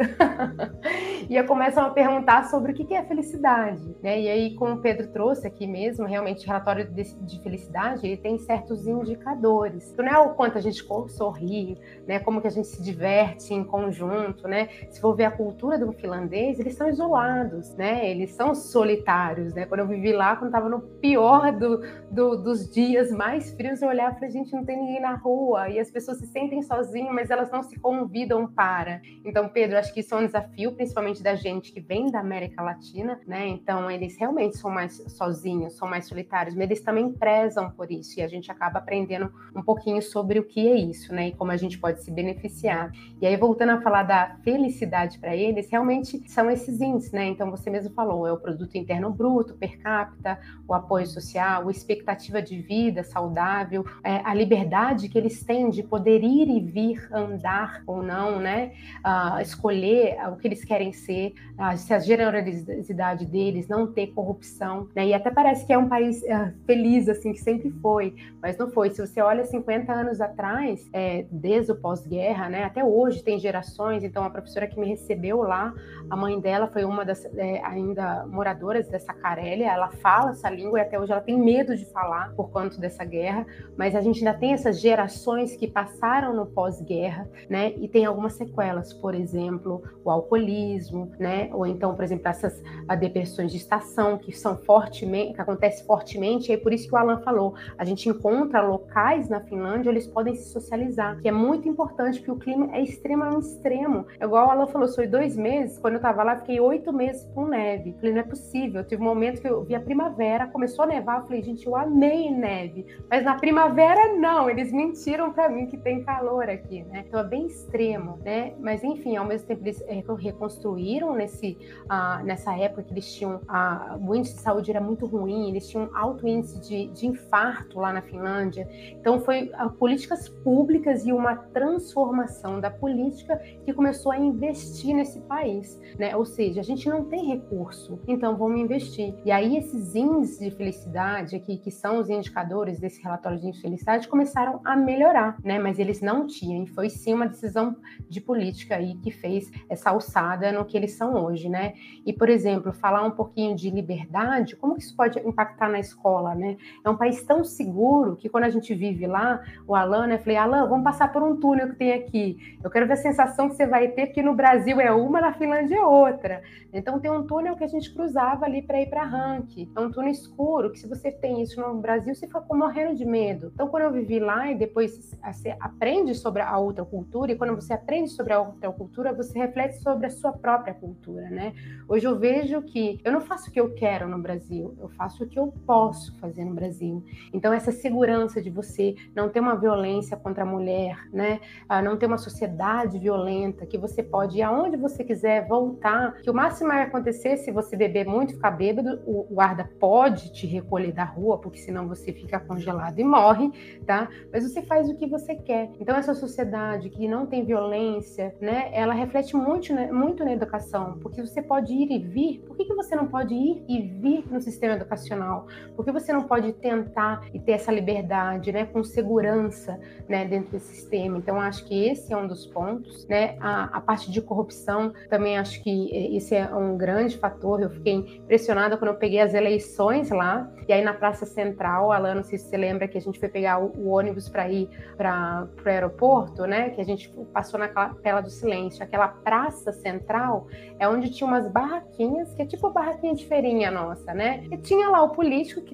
E aí começam a perguntar sobre o que é felicidade, né? E aí, como o Pedro trouxe aqui mesmo, realmente o relatório de, de felicidade, ele tem certos indicadores. Então, não é o quanto a gente sorri, né? Como que a gente se diverte em conjunto, né? Se for ver a cultura do finlandês, eles são isolados, né? Eles são solitários, né? Quando eu vivi lá, quando estava no pior do, do, dos dias mais frios, eu olhava e falei, gente, não tem ninguém na rua, e as pessoas se sentem sozinhas, mas elas não se convidam para. Então, Pedro, acho que isso é um desafio, principalmente da gente que vem da América Latina, né? Então, eles realmente são mais sozinhos, são mais solitários, mas eles também prezam por isso, e a gente acaba aprendendo um pouquinho sobre o que é isso, né? E como a gente pode se beneficiar. E aí, voltando a falar da felicidade para eles, realmente são esses índices, né? Então, você mesmo falou, é o produto interno bruto, per capita, o apoio social, a expectativa de vida saudável, é, a liberdade que eles têm de poder ir e vir, andar ou não, né? Uh, escolher o que eles querem ser, uh, se a generosidade deles, não ter corrupção, né? E até parece que é um país uh, feliz, assim, que sempre foi, mas não foi. Se você olha cinquenta anos atrás, é, desde o pós-guerra, né? Até hoje tem gerações, então a professora que me recebeu lá, a mãe dela foi uma das é, ainda moradoras dessa Carélia, ela fala essa língua e até hoje ela tem medo de falar por conta dessa guerra, mas a gente ainda tem essas gerações que passaram no pós-guerra, né? E tem algumas sequelas, por exemplo, o alcoolismo, né? Ou então, por exemplo, essas depressões de estação que são fortemente, que acontece fortemente, e é por isso que o Alan falou, a gente encontra locais na Finlândia onde eles podem se socializar, que é muito importante, porque o clima é extremamente extremo. É igual o Alan falou, foi dois meses, quando eu tava lá, fiquei oito meses com neve. Eu falei, não é possível. Tive um momento que eu vi a primavera, começou a nevar, eu falei, gente, eu amei neve. Mas na primavera, não, eles mentiram pra mim que tem calor aqui, né? Então é bem extremo, né? Mas enfim, ao mesmo tempo eles é, reconstruíram nesse, ah, nessa época que eles tinham, ah, o índice de saúde era muito ruim, eles tinham alto índice de, de infarto lá na Finlândia. Então foi ah, políticas públicas e uma transformação da política que começou a investir nesse país, né? Ou seja, a gente não tem recurso, então vamos investir. E aí esses índices de felicidade aqui, que são os indicadores desse relatório de felicidade, começaram a melhorar, né? Mas eles não tinham, e foi sim uma decisão de política aí que fez essa alçada no que eles são hoje, né? E, por exemplo, falar um pouquinho de liberdade, como que isso pode impactar na escola, né? É um país tão seguro que quando a gente vive lá, o Alan, né? Eu falei, Alan, vamos passar por um túnel que tem aqui. Eu quero ver a sensação que você vai ter, porque no Brasil é uma, na Finlândia é outra. Então tem um túnel que a gente cruzava ali para ir para Rank. É um túnel escuro, que se você tem isso no Brasil, você fica morrendo de medo. Então quando eu vivi lá e depois você aprende sobre a outra cultura, e quando você aprende sobre a outra cultura, você reflete sobre a sua própria cultura, né? Hoje eu vejo que eu não faço o que eu quero no Brasil, eu faço o que eu posso fazer no Brasil. Então essa segurança de você não ter uma violência contra a mulher, né? Não ter uma sociedade violenta, que você pode ir aonde você quiser, voltar, que o máximo vai acontecer se você beber muito, ficar bêbado, o guarda pode te recolher da rua, porque senão você fica congelado e morre, tá? Mas você faz o que você quer. Então essa sociedade que não tem violência, né? Ela reflete muito, né, muito na educação, porque você pode ir e vir. Por que que você não pode ir e vir no sistema educacional? Por que você não pode tentar e ter essa liberdade, né, com segurança, né, dentro desse sistema? Então acho que esse é um dos pontos, né? A, a parte de corrupção também acho que esse é um grande fator. Eu fiquei impressionada quando eu peguei as eleições lá, e aí na Praça Central, Alan, não sei se você lembra que a gente foi pegar o, o ônibus para ir para o aeroporto, né? Que a gente passou na Capela do Silêncio. Aquela Praça Central é onde tinha umas barraquinhas, que é tipo barraquinha de feirinha nossa, né? E tinha lá o político que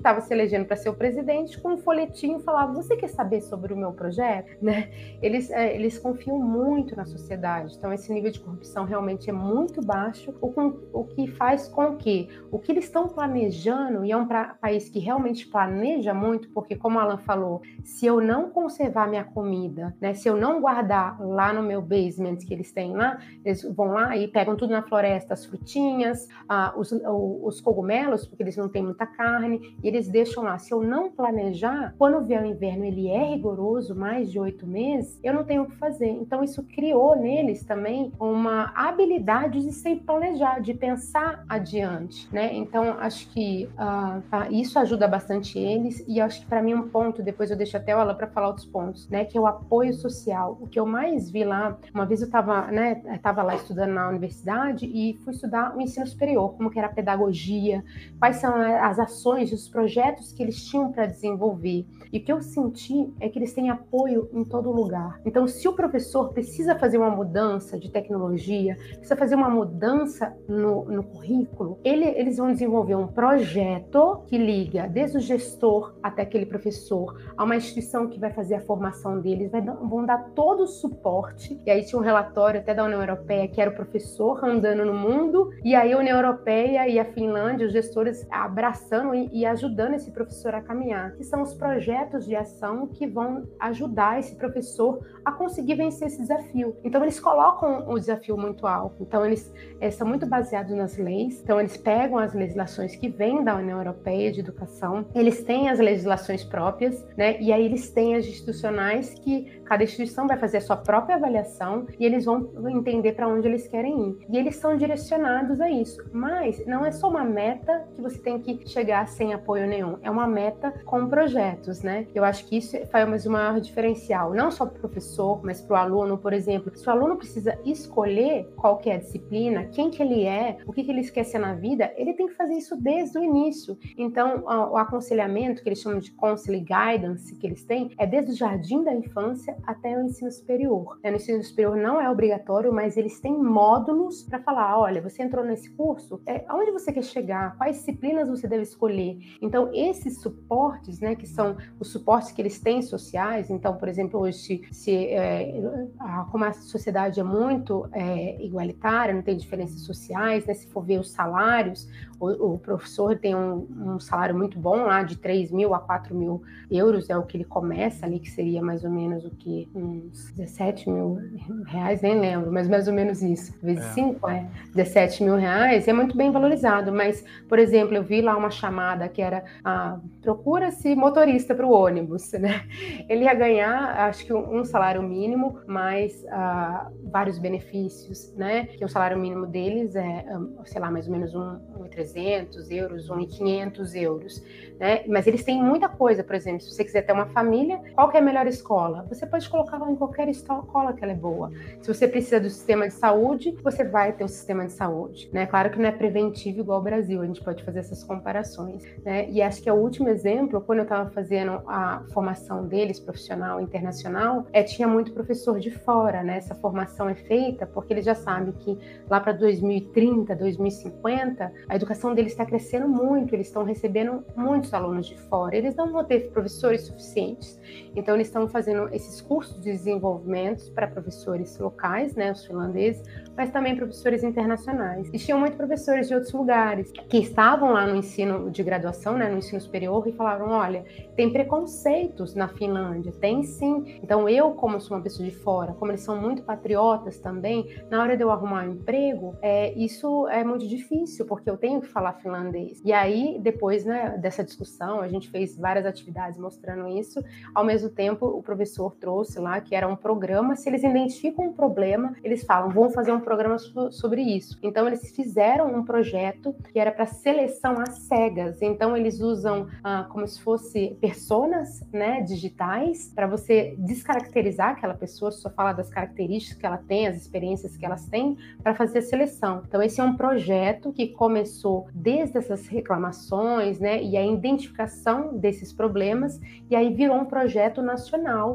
estava se elegendo para ser o presidente, com um folhetinho falava, você quer saber sobre o meu projeto? Né? Eles, é, eles confiam muito na sociedade, então esse nível de corrupção realmente é muito baixo, o, com, o que faz com que o que eles estão planejando, e é um pra, país que realmente planeja muito, porque como a Alan falou, se eu não conservar minha comida, né, se eu não guardar lá no meu basement que eles têm lá, eles vão lá e pegam tudo na floresta, as frutinhas, ah, os, os cogumelos, porque eles não têm muita carne, e eles deixam lá. Se eu não planejar, quando vier o inverno, ele é rigoroso, mais de oito meses, eu não tenho o que fazer. Então isso criou neles também uma habilidade de sempre planejar, de pensar adiante, né? Então acho que ah, isso ajuda bastante eles, e acho que para mim um ponto, depois eu deixo até o Alan para falar outros pontos, né, que é o apoio social. O que eu mais vi lá, uma vez eu estava, né, estava lá estudando na universidade e fui estudar o ensino superior, como que era a pedagogia, quais são as ações, os projetos que eles tinham para desenvolver. E o que eu senti é que eles têm apoio em todo lugar. Então, se o professor precisa fazer uma mudança de tecnologia, precisa fazer uma mudança no, no currículo, ele, eles vão desenvolver um projeto que liga desde o gestor até aquele professor, a uma instituição que vai fazer a formação deles, vai dar, vão dar todo o suporte. E aí tinha um relatório até da União Europeia, que era o professor andando no mundo, e aí a União Europeia e a Finlândia, os gestores abraçando e, e ajudando esse professor a caminhar, que são os projetos de ação que vão ajudar esse professor a conseguir vencer esse desafio. Então eles colocam o desafio muito alto, então eles é, são muito baseados nas leis, então eles pegam as legislações que vêm da União Europeia de educação, eles têm as legislações próprias, né, e aí eles têm as institucionais que cada instituição vai fazer a sua própria avaliação e eles vão entender para onde eles querem ir. E eles são direcionados a isso. Mas não é só uma meta que você tem que chegar sem apoio nenhum. É uma meta com projetos, né? Eu acho que isso faz o maior diferencial. Não só para o professor, mas para o aluno, por exemplo. Se o aluno precisa escolher qual que é a disciplina, quem que ele é, o que que ele quer ser na vida, ele tem que fazer isso desde o início. Então, o aconselhamento, que eles chamam de counseling guidance, que eles têm, é desde o jardim da infância até o ensino superior. No ensino superior não é obrigatório, mas eles têm módulos para falar, olha, você entrou nesse curso, é, aonde você quer chegar? Quais disciplinas você deve escolher? Então, esses suportes, né, que são os suportes que eles têm sociais, então, por exemplo, hoje, se, é, a, como a sociedade é muito é, igualitária, não tem diferenças sociais, né, se for ver os salários, o, o professor tem um, um salário muito bom lá, de três mil a quatro mil euros, é o que ele começa ali, que seria mais ou menos o que? Uns dezessete mil reais, nem lembro, mas mais ou menos isso. Vezes cinco, é. dezessete mil reais, é muito bem valorizado, mas, por exemplo, eu vi lá uma chamada que era, ah, procura-se motorista para o ônibus, né? Ele ia ganhar, acho que um, um salário mínimo, mais ah, vários benefícios, né? Que o salário mínimo deles é, sei lá, mais ou menos um mil e trezentos euros, um mil e quinhentos euros, né? Mas eles têm muita coisa, por exemplo, se você quiser ter uma família, qual que é a melhor escola? Você pode colocar lá em qualquer escola que ela é boa. Se você precisa do sistema de saúde, você vai ter o sistema de saúde, né? Claro que não é preventivo igual ao Brasil, a gente pode fazer essas comparações, né? E acho que é o último exemplo, quando eu estava fazendo a formação deles, profissional internacional, é, tinha muito professor de fora, né? Essa formação é feita porque eles já sabem que lá para dois mil e trinta, dois mil e cinquenta, a educação deles está crescendo muito, eles estão recebendo muitos alunos de fora, eles não vão ter professores suficientes, então eles estão fazendo esses cursos de desenvolvimento para professores locais, né, os finlandeses, mas também professores internacionais. E tinham muitos professores de outros lugares que estavam lá no ensino de graduação, né, no ensino superior, e falaram, olha, tem preconceitos na Finlândia, tem sim. Então eu, como sou uma pessoa de fora, como eles são muito patriotas também, na hora de eu arrumar um emprego, é, isso é muito difícil, porque eu tenho que falar finlandês. E aí, depois, né, dessa discussão, a gente fez várias atividades mostrando isso. Ao mesmo tempo, o professor trouxe lá que era um programa, se eles identificam um problema, eles falam, vão fazer um programa so- sobre isso. Então, eles fizeram um projeto que era para seleção às cegas. Então, eles usam ah, como se fosse personas, né, digitais, para você descaracterizar aquela pessoa, só falar das características que ela tem, as experiências que elas têm, para fazer a seleção. Então, esse é um projeto que começou desde essas reclamações, né, e a identificação desses problemas, e aí virou um projeto nacional e está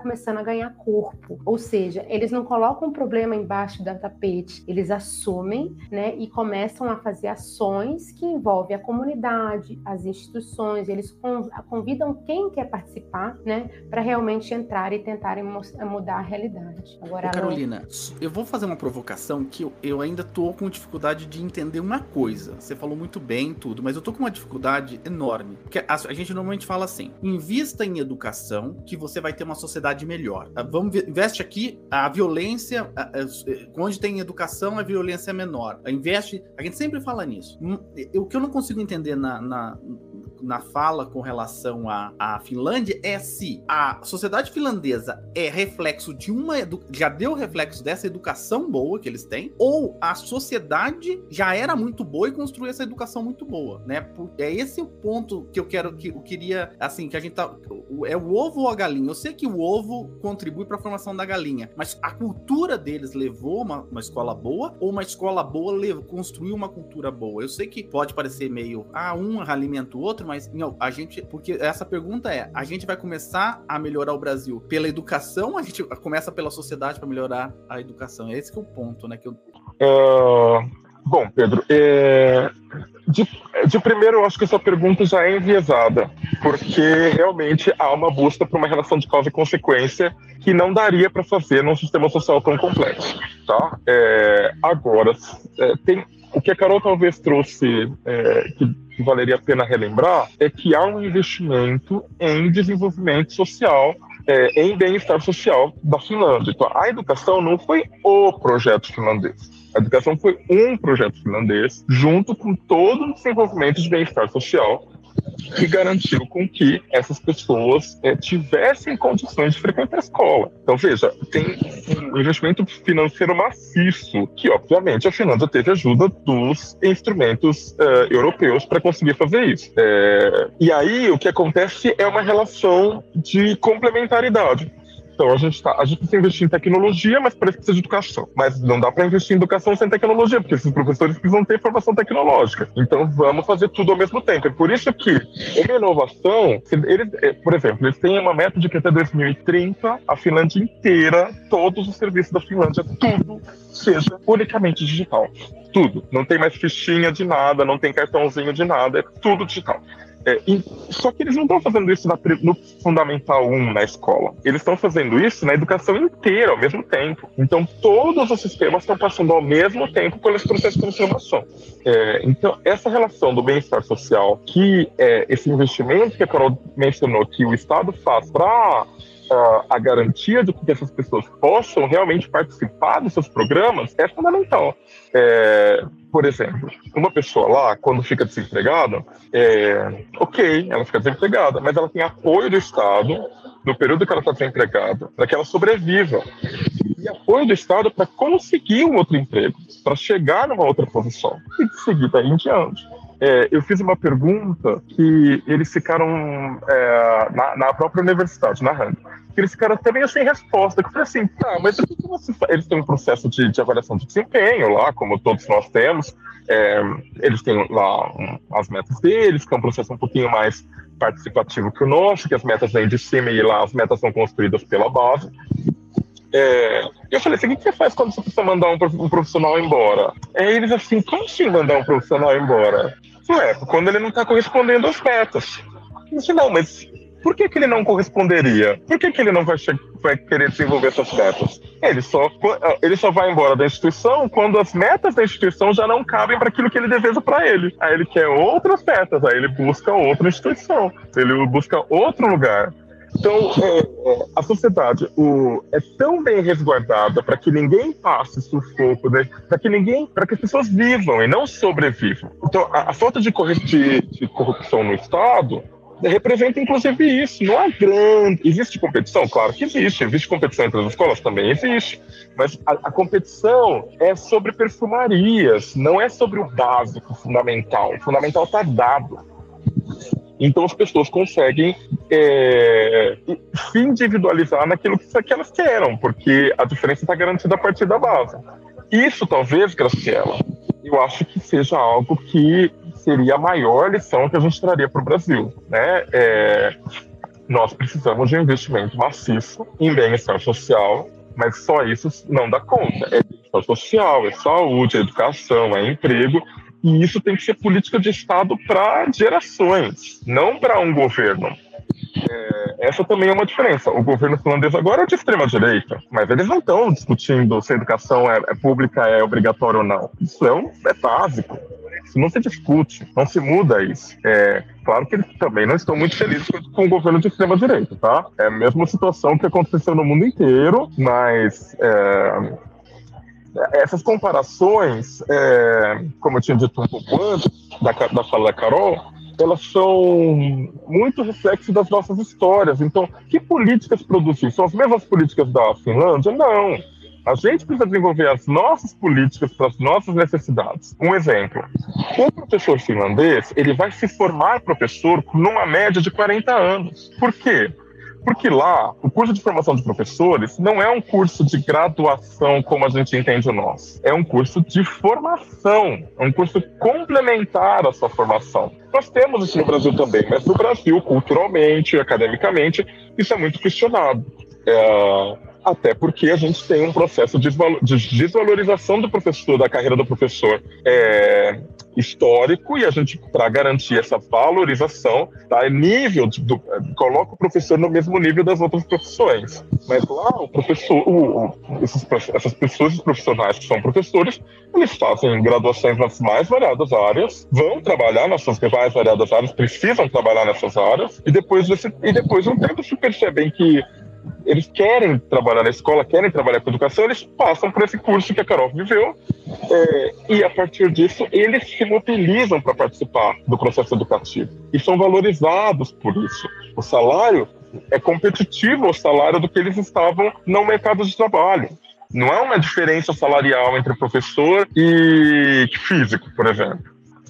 começando a ganhar corpo. Ou seja, eles não colocam o problema embaixo da tapete, eles assumem, né, e começam a fazer ações que envolvem a comunidade, as instituições, eles convidam quem quer participar, né, para realmente entrar e tentarem mudar a realidade. Agora, Ô, Carolina, eu vou fazer uma provocação que eu, eu ainda tô com dificuldade de entender uma coisa. Você falou muito bem tudo, mas eu tô com uma dificuldade enorme. Porque a, a gente normalmente fala assim, invista em educação que você vai ter uma sociedade melhor. Vamos, investe aqui, a violência, a, a, onde tem educação, a violência é menor. Investe, a gente sempre fala nisso. O que eu não consigo entender na... na na fala com relação à, à Finlândia é se a sociedade finlandesa é reflexo de uma... Edu... já deu reflexo dessa educação boa que eles têm, ou a sociedade já era muito boa e construiu essa educação muito boa, né? É esse o ponto que eu quero, que eu queria, assim, que a gente tá... É o ovo ou a galinha? Eu sei que o ovo contribui para a formação da galinha, mas a cultura deles levou uma, uma escola boa, ou uma escola boa levou, construiu uma cultura boa? Eu sei que pode parecer meio, ah, um alimenta o outro, mas não, a gente, porque essa pergunta é, a gente vai começar a melhorar o Brasil pela educação, a gente começa pela sociedade para melhorar a educação? É esse que é o ponto, né? Que eu... uh, bom, Pedro, é... de, de primeiro eu acho que essa pergunta já é enviesada, porque realmente há uma busca por uma relação de causa e consequência que não daria para fazer num sistema social tão complexo, tá? É, agora, é, tem... O que a Carol talvez trouxe, é, que valeria a pena relembrar, é que há um investimento em desenvolvimento social, é, em bem-estar social da Finlândia. Então, a educação não foi o projeto finlandês. A educação foi um projeto finlandês, junto com todo o desenvolvimento de bem-estar social, que garantiu com que essas pessoas é, tivessem condições de frequentar a escola. Então, veja, tem um investimento financeiro maciço, que, obviamente, a Finlândia teve ajuda dos instrumentos uh, europeus para conseguir fazer isso. É, e aí, o que acontece é uma relação de complementaridade. Então, a gente, tá, a gente precisa investir em tecnologia, mas precisa de educação. Mas não dá para investir em educação sem tecnologia, porque esses professores precisam ter formação tecnológica. Então, vamos fazer tudo ao mesmo tempo. É por isso que uma inovação, eles, por exemplo, eles têm uma meta de que até dois mil e trinta, a Finlândia inteira, todos os serviços da Finlândia, tudo seja unicamente digital. Tudo. Não tem mais fichinha de nada, não tem cartãozinho de nada, é tudo digital. É, e, só que eles não estão fazendo isso na, no Fundamental um na escola. Eles estão fazendo isso na educação inteira, ao mesmo tempo. Então, todos os sistemas estão passando ao mesmo tempo por esse processo de transformação. É, então, essa relação do bem-estar social, que é esse investimento que a Carol mencionou, que o Estado faz para uh, a garantia de que essas pessoas possam realmente participar dos seus programas, é fundamental. É, por exemplo, uma pessoa lá, quando fica desempregada, é, ok, ela fica desempregada, mas ela tem apoio do Estado no período que ela está desempregada, para que ela sobreviva. E apoio do Estado para conseguir um outro emprego, para chegar numa outra posição e seguir daí em diante. É, eu fiz uma pergunta que eles ficaram é, na, na própria universidade, na Rand, que eles ficaram até meio sem resposta. Eu falei assim, tá, mas o que, que você faz? Eles têm um processo de, de avaliação de desempenho lá, como todos nós temos. É, eles têm lá um, as metas deles, que é um processo um pouquinho mais participativo que o nosso, que as metas vêm de cima e lá as metas são construídas pela base. É, eu falei assim, o que você faz quando você precisa mandar um, um profissional embora? Aí eles assim, como assim mandar um profissional embora? Ué, quando ele não está correspondendo às metas. Eu disse, não, mas por que, que ele não corresponderia? Por que, que ele não vai, vai querer desenvolver essas metas? Ele só, ele só vai embora da instituição quando as metas da instituição já não cabem para aquilo que ele deseja para ele. Aí ele quer outras metas, aí ele busca outra instituição, ele busca outro lugar. Então, é, a sociedade o, é tão bem resguardada para que ninguém passe sufoco, né? para que ninguém, para que as pessoas vivam e não sobrevivam. Então, a, a falta de, de, de corrupção no Estado representa, inclusive, isso. Não há grande... Existe competição? Claro que existe. Existe competição entre as escolas? Também existe. Mas a, a competição é sobre perfumarias, não é sobre o básico, fundamental. O fundamental está dado. Então as pessoas conseguem é, se individualizar naquilo que elas querem, porque a diferença está garantida a partir da base. Isso talvez, Graciela, eu acho que seja algo que seria a maior lição que a gente traria para o Brasil, né? É, nós precisamos de um investimento maciço em bem-estar social, mas só isso não dá conta. É bem-estar social, é saúde, é educação, é emprego, e isso tem que ser política de Estado para gerações, não para um governo. É, essa também é uma diferença. O governo finlandês agora é de extrema-direita, mas eles não estão discutindo se a educação é, é pública, é obrigatória ou não. Isso é, um, é básico. Isso não se discute, não se muda isso. É, claro que eles também não estão muito felizes com o governo de extrema-direita, tá? É a mesma situação que aconteceu no mundo inteiro, mas é, essas comparações, é, como eu tinha dito um pouco antes, da, da fala da Carol, elas são muito reflexo das nossas histórias. Então, que políticas produzir? São as mesmas políticas da Finlândia? Não. A gente precisa desenvolver as nossas políticas para as nossas necessidades. Um exemplo, o professor finlandês, ele vai se formar professor numa média de quarenta anos. Por quê? Porque lá, o curso de formação de professores não é um curso de graduação como a gente entende o nosso. É um curso de formação, é um curso complementar à sua formação. Nós temos isso no Brasil também, mas no Brasil, culturalmente, academicamente, isso é muito questionado. É... Até porque a gente tem um processo de desvalorização do professor, da carreira do professor é, histórico, e a gente, para garantir essa valorização, tá, nível de, do, coloca o professor no mesmo nível das outras profissões. Mas lá, o professor, o, o, esses, essas pessoas, os profissionais que são professores, eles fazem graduações nas mais variadas áreas, vão trabalhar nas suas mais variadas áreas, precisam trabalhar nessas áreas, e depois, desse, e depois de um tempo se percebem que eles querem trabalhar na escola, querem trabalhar com educação, eles passam por esse curso que a Carol viveu, é, e a partir disso eles se mobilizam para participar do processo educativo e são valorizados por isso. O salário é competitivo ao salário do que eles estavam no mercado de trabalho. Não há uma diferença salarial entre professor e físico, por exemplo.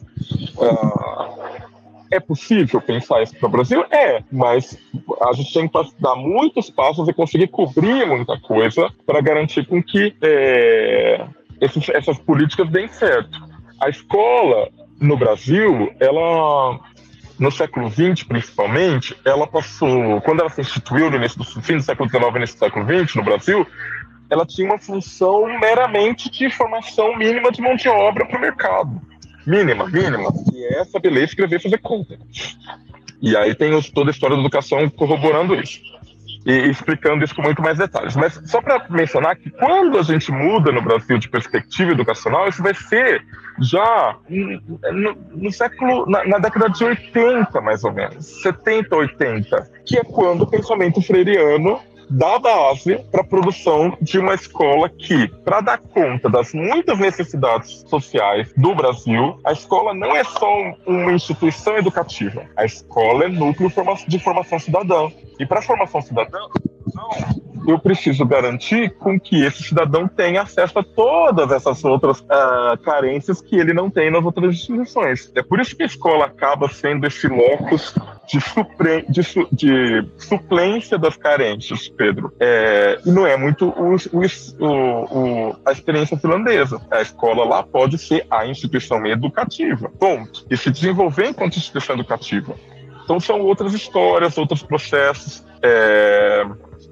Ah, É possível pensar isso para o Brasil? É, mas a gente tem que dar muitos passos e conseguir cobrir muita coisa para garantir com que é, esses, essas políticas deem certo. A escola no Brasil, ela, no século vinte principalmente, ela passou, quando ela se instituiu no início do fim do século dezenove e início do século vinte no Brasil, ela tinha uma função meramente de formação mínima de mão de obra para o mercado. Mínima, mínima, e é saber ler, escrever e fazer conta. E aí tem os, toda a história da educação corroborando isso, e, e explicando isso com muito mais detalhes. Mas só para mencionar que quando a gente muda no Brasil de perspectiva educacional, isso vai ser já no, no século, na, na década de oitenta, mais ou menos, setenta, oitenta, que é quando o pensamento freiriano dá base para a produção de uma escola que, para dar conta das muitas necessidades sociais do Brasil, a escola não é só uma instituição educativa. A escola é núcleo de formação cidadã. E para a formação cidadã, eu preciso garantir com que esse cidadão tenha acesso a todas essas outras uh, carências que ele não tem nas outras instituições. É por isso que a escola acaba sendo esse locus de, supre... de, su... de suplência das carências, Pedro. É... E não é muito o, o, o, a experiência finlandesa. A escola lá pode ser a instituição educativa, ponto. E se desenvolver enquanto instituição educativa. Então são outras histórias, outros processos. É...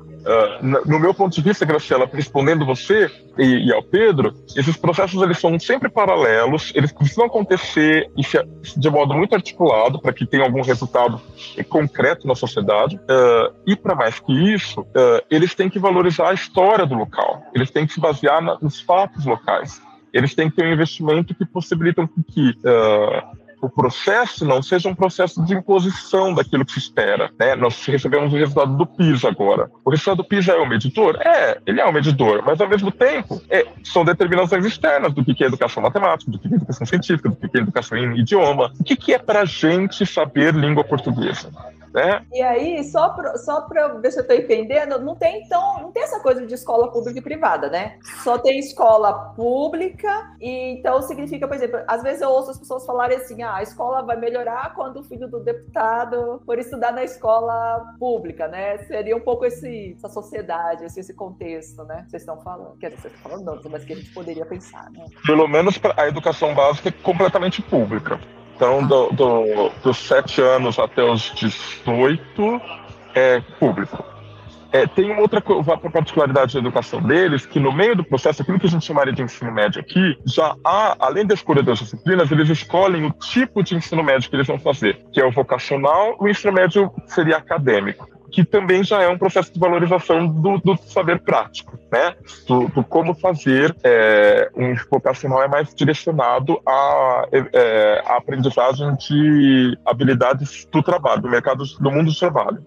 Uh, no meu ponto de vista, Graciela, respondendo você e, e ao Pedro, esses processos eles são sempre paralelos, eles precisam acontecer de modo muito articulado para que tenha algum resultado concreto na sociedade. Uh, e para mais que isso, uh, eles têm que valorizar a história do local, eles têm que se basear na, nos fatos locais, eles têm que ter um investimento que possibilitam que uh, o processo não seja um processo de imposição daquilo que se espera, né? Nós recebemos o resultado do PISA agora. O resultado do PISA é um medidor? É, ele é um medidor, mas ao mesmo tempo é, são determinações externas do que é educação matemática, do que é educação científica, do que é educação em idioma. O que é para a gente saber língua portuguesa? É. E aí, só para só ver se eu estou entendendo, não tem, então, não tem essa coisa de escola pública e privada, né? Só tem escola pública, e então significa, por exemplo, às vezes eu ouço as pessoas falarem assim, ah, a escola vai melhorar quando o filho do deputado for estudar na escola pública, né? Seria um pouco esse, essa sociedade, esse, esse contexto, né? Vocês estão falando, quer dizer, vocês estão falando não, mas que a gente poderia pensar, né? Pelo menos a educação básica é completamente pública. Então, do, do, dos sete anos até os dezoito, é, público. É, tem uma outra particularidade da educação deles, que no meio do processo, aquilo que a gente chamaria de ensino médio aqui, já há, além da escolha das disciplinas, eles escolhem o tipo de ensino médio que eles vão fazer, que é o vocacional, o ensino médio seria acadêmico, que também já é um processo de valorização do, do saber prático, né? Do, do como fazer. É, um vocacional é mais direcionado à, é, à aprendizagem de habilidades do trabalho, do mercado, do mundo do trabalho.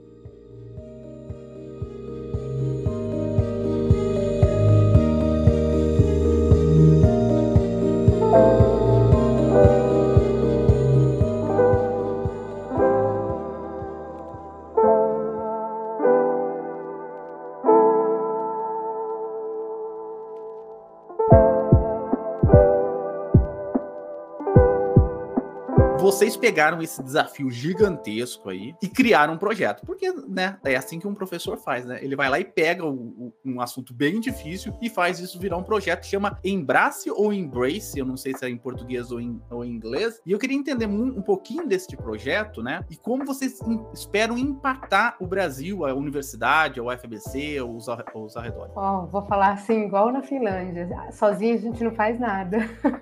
Vocês pegaram esse desafio gigantesco aí e criaram um projeto. Porque, né, é assim que um professor faz, né? Ele vai lá e pega o, o, um assunto bem difícil e faz isso virar um projeto. Chama Embrace ou Embrace, eu não sei se é em português ou em, ou em inglês. E eu queria entender um, um pouquinho desse projeto, né? E como vocês in, esperam impactar o Brasil, a universidade, a U F A B C, os, os arredores. Oh, vou falar assim, igual na Finlândia. Sozinho a gente não faz nada.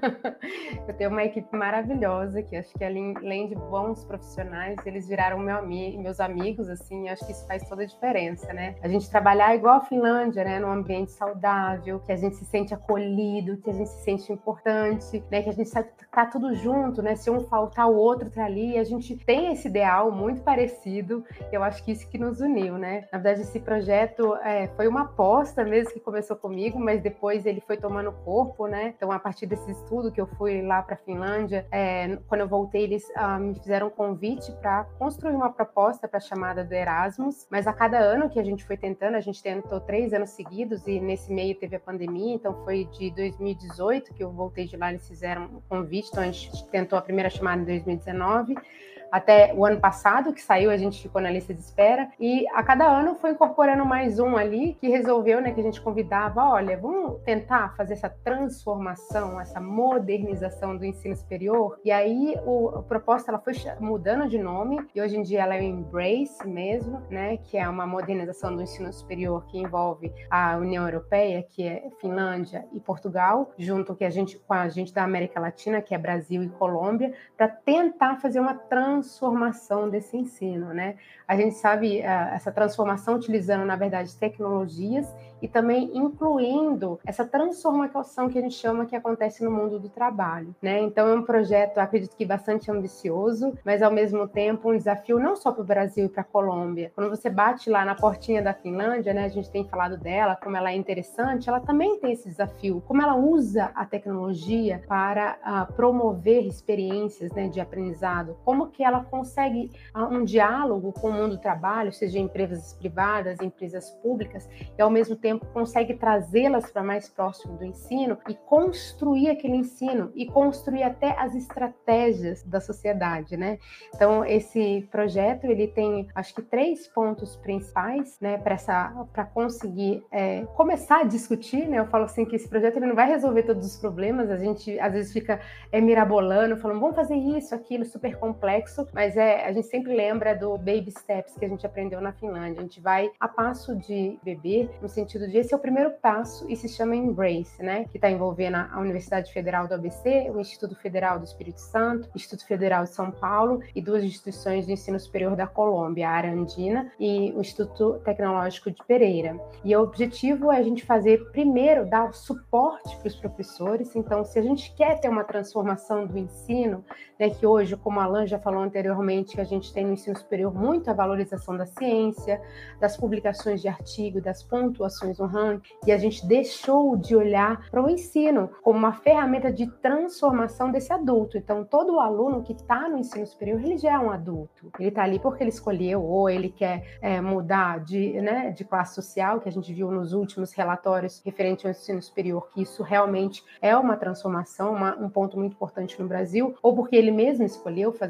Eu tenho uma equipe maravilhosa que acho que além de bons profissionais, eles viraram meu ami- meus amigos, assim, acho que isso faz toda a diferença, né? A gente trabalhar igual a Finlândia, né? Num ambiente saudável, que a gente se sente acolhido, que a gente se sente importante, né? Que a gente sabe que tá tudo junto, né? Se um faltar, o outro tá ali. A gente tem esse ideal muito parecido. Eu acho que isso que nos uniu, né? Na verdade, esse projeto é, foi uma aposta mesmo que começou comigo, mas depois ele foi tomando corpo, né? Então, a partir desse estudo que eu fui lá para a Finlândia, é, quando eu voltei, eles ah, me fizeram um convite para construir uma proposta para a chamada do Erasmus, mas a cada ano que a gente foi tentando, a gente tentou três anos seguidos e nesse meio teve a pandemia, então foi de dois mil e dezoito que eu voltei de lá, eles fizeram um convite, então a gente tentou a primeira chamada em dois mil e dezenove, até o ano passado, que saiu, a gente ficou na lista de espera, e a cada ano foi incorporando mais um ali, que resolveu, né, que a gente convidava, olha, vamos tentar fazer essa transformação, essa modernização do ensino superior, e aí o, a proposta ela foi mudando de nome, e hoje em dia ela é o Embrace mesmo, né, que é uma modernização do ensino superior que envolve a União Europeia, que é Finlândia e Portugal, junto que a gente, com a gente da América Latina, que é Brasil e Colômbia, para tentar fazer uma transformação transformação desse ensino, né? A gente sabe uh, essa transformação utilizando, na verdade, tecnologias e também incluindo essa transformação que a gente chama que acontece no mundo do trabalho, né? Então é um projeto, acredito que bastante ambicioso, mas ao mesmo tempo um desafio não só para o Brasil e para a Colômbia. Quando você bate lá na portinha da Finlândia, né? A gente tem falado dela, como ela é interessante, ela também tem esse desafio, como ela usa a tecnologia para uh, promover experiências, né, de aprendizado, como que ela consegue uh, um diálogo com o mundo do trabalho, seja em empresas privadas, empresas públicas, e ao mesmo tempo consegue trazê-las para mais próximo do ensino e construir aquele ensino e construir até as estratégias da sociedade, né? Então esse projeto ele tem, acho que três pontos principais, né, para essa, para conseguir é, começar a discutir, né? Eu falo assim que esse projeto ele não vai resolver todos os problemas, a gente às vezes fica é, mirabolando, falando vamos fazer isso, aquilo, super complexo, mas é, a gente sempre lembra do baby steps que a gente aprendeu na Finlândia. A gente vai a passo de bebê, no sentido de esse é o primeiro passo e se chama Embrace, né? Que está envolvendo a Universidade Federal do A B C, o Instituto Federal do Espírito Santo, o Instituto Federal de São Paulo e duas instituições de ensino superior da Colômbia, a Arandina e o Instituto Tecnológico de Pereira. E o objetivo é a gente fazer, primeiro, dar o suporte para os professores. Então, se a gente quer ter uma transformação do ensino, né, que hoje, como a Alan já falou anteriormente, que a gente tem no ensino superior muito a valorização da ciência, das publicações de artigo, das pontuações no ranking, e a gente deixou de olhar para o ensino como uma ferramenta de transformação desse adulto. Então, todo aluno que está no ensino superior, ele já é um adulto. Ele está ali porque ele escolheu, ou ele quer é, mudar de, né, de classe social, que a gente viu nos últimos relatórios referentes ao ensino superior, que isso realmente é uma transformação, uma, um ponto muito importante no Brasil, ou porque ele mesmo escolheu fazer esse ensino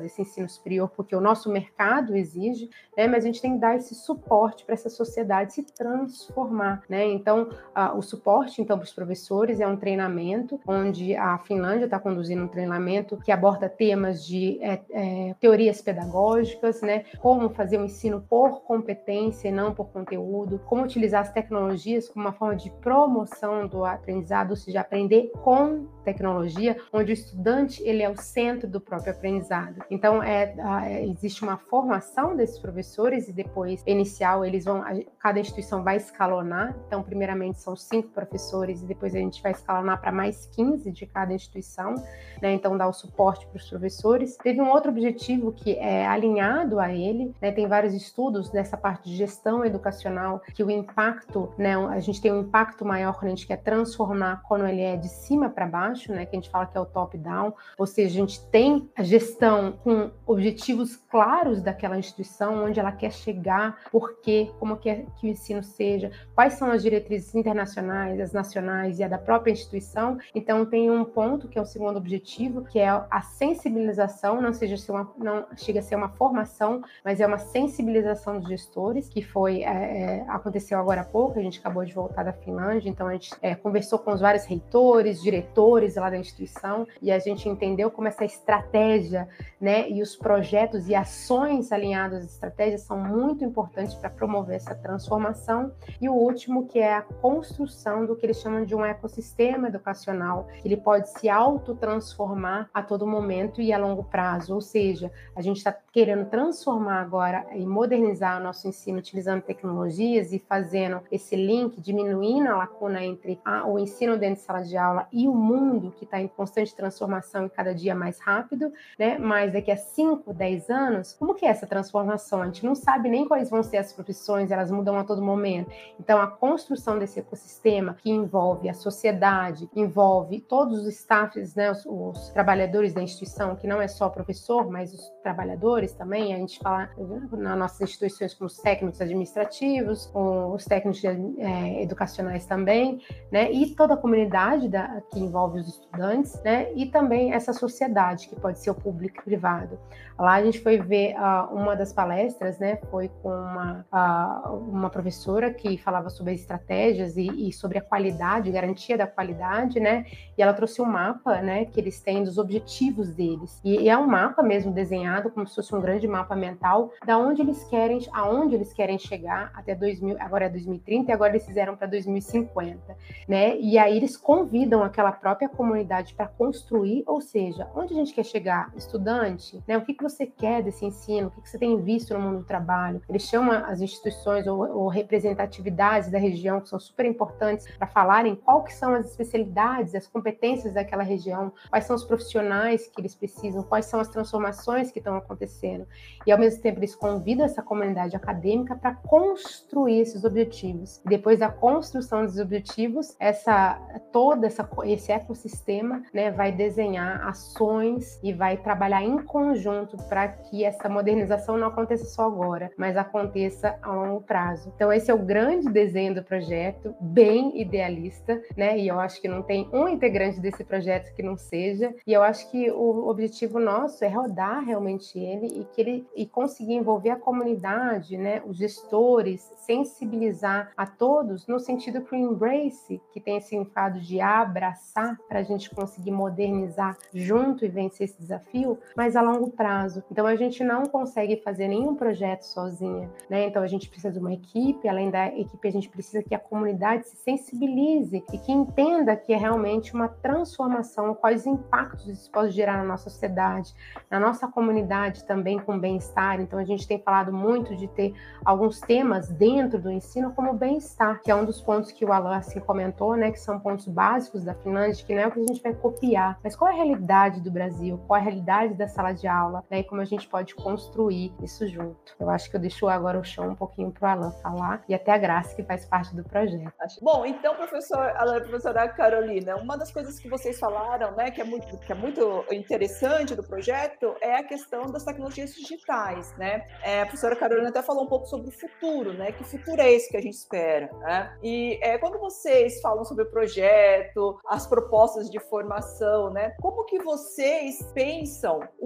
ensino superior, porque o nosso mercado exige, né? Mas a gente tem que dar esse suporte para essa sociedade se transformar, né? Então, uh, o suporte, então, para os professores é um treinamento, onde a Finlândia está conduzindo um treinamento que aborda temas de é, é, teorias pedagógicas, né? Como fazer um ensino por competência e não por conteúdo, como utilizar as tecnologias como uma forma de promoção do aprendizado, ou seja, aprender com tecnologia, onde o estudante ele é o centro do próprio aprendizado. Então, é, é, existe uma formação desses professores e depois, inicial, eles vão, cada instituição vai escalonar. Então, primeiramente, são cinco professores e depois a gente vai escalonar para mais quinze de cada instituição, né? Então, dar o suporte para os professores. Teve um outro objetivo que é alinhado a ele, né? Tem vários estudos nessa parte de gestão educacional, que o impacto, né? A gente tem um impacto maior quando a gente quer transformar, quando ele é de cima para baixo, né? Que a gente fala que é o top-down, ou seja, a gente tem a gestão com objetivos claros daquela instituição, onde ela quer chegar, por quê, como quer que o ensino seja, quais são as diretrizes internacionais, as nacionais e a da própria instituição. Então, tem um ponto que é o segundo objetivo, que é a sensibilização, não seja ser uma, não chega a ser uma formação, mas é uma sensibilização dos gestores, que foi, é, aconteceu agora há pouco, a gente acabou de voltar da Finlândia, então a gente é, conversou com os vários reitores, diretores lá da instituição, e a gente entendeu como essa estratégia, né, e os projetos e ações alinhadas às estratégias são muito importantes para promover essa transformação. E o último, que é a construção do que eles chamam de um ecossistema educacional, que ele pode se autotransformar a todo momento e a longo prazo, ou seja, a gente está querendo transformar agora e modernizar o nosso ensino utilizando tecnologias e fazendo esse link, diminuindo a lacuna entre a, o ensino dentro de sala de aula e o mundo que está em constante transformação e cada dia mais rápido, né? Mas daqui a cinco, dez anos, como que é essa transformação? A gente não sabe nem quais vão ser as profissões, elas mudam a todo momento. Então, a construção desse ecossistema que envolve a sociedade, envolve todos os staffs, né, os, os trabalhadores da instituição, que não é só o professor, mas os trabalhadores também, a gente fala nas nossas instituições como os técnicos administrativos, os técnicos é, educacionais também, né, e toda a comunidade da, que envolve os estudantes, né, e também essa sociedade, que pode ser o público e privado. Lá a gente foi ver uh, uma das palestras, né, foi com uma, uh, uma professora que falava sobre estratégias e, e sobre a qualidade, garantia da qualidade, né, e ela trouxe um mapa, né, que eles têm dos objetivos deles, e, e é um mapa mesmo desenhado como se fosse um grande mapa mental, da onde eles querem, aonde eles querem chegar até dois mil, agora é dois mil e trinta e agora eles fizeram para dois mil e cinquenta, né, e aí eles convidam aquela própria comunidade para construir, ou seja, onde a gente quer chegar, estudante, né, o que, que você quer desse ensino, o que, que você tem visto no mundo do trabalho. Eles chamam as instituições ou, ou representatividades da região, que são super importantes para falarem qual que são as especialidades, as competências daquela região, quais são os profissionais que eles precisam, quais são as transformações que estão acontecendo. E, ao mesmo tempo, eles convidam essa comunidade acadêmica para construir esses objetivos. E depois da construção dos objetivos, essa, todo essa, esse ecossistema, né, vai desenhar ações e vai trabalhar em conjunto para que essa modernização não aconteça só agora, mas aconteça a longo prazo. Então, esse é o grande desenho do projeto, bem idealista, né? E eu acho que não tem um integrante desse projeto que não seja. E eu acho que o objetivo nosso é rodar realmente ele e que ele e conseguir envolver a comunidade, né? Os gestores, sensibilizar a todos no sentido que o embrace, que tem esse significado de abraçar, para a gente conseguir modernizar junto e vencer esse desafio, mas a longo prazo. Então, a gente não consegue fazer nenhum projeto sozinha, né? Então, a gente precisa de uma equipe, além da equipe, a gente precisa que a comunidade se sensibilize e que entenda que é realmente uma transformação, quais impactos isso pode gerar na nossa sociedade, na nossa comunidade também com bem-estar. Então, a gente tem falado muito de ter alguns temas dentro do ensino como bem-estar, que é um dos pontos que o Alan assim comentou, né? Que são pontos básicos da Finlândia, que não é o que a gente vai copiar, mas qual é a realidade do Brasil, qual é a realidade da sala de aula, né, e como a gente pode construir isso junto. Eu acho que eu deixo agora o chão um pouquinho para o Alan falar, e até a Graça, que faz parte do projeto. Bom, então, professor Alan, professora Carolina, uma das coisas que vocês falaram, né, que é muito, que é muito interessante do projeto, é a questão das tecnologias digitais, né? É, a professora Carolina até falou um pouco sobre o futuro, né? Que futuro é esse que a gente espera, né? E é, quando vocês falam sobre o projeto, as propostas de formação, né? Como que vocês pensam o que vai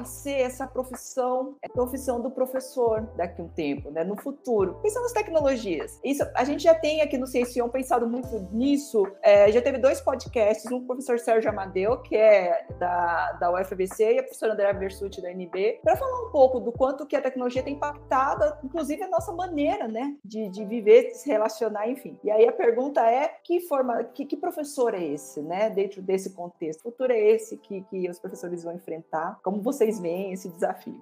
ser essa profissão, a profissão do professor daqui a um tempo, né? No futuro. Pensando nas tecnologias. Isso, a gente já tem aqui no Ciencion pensado muito nisso. É, já teve dois podcasts, um com o professor Sérgio Amadeu, que é da, da U F A B C, e a professora Andrea Versuti, da N B, para falar um pouco do quanto que a tecnologia tem impactado, inclusive, a nossa maneira, né? De, de viver, de se relacionar, enfim. E aí a pergunta é, que forma, que, que professor é esse, né? Dentro desse contexto. O futuro é esse que, que os professores vão enfrentar? Como vocês veem esse desafio?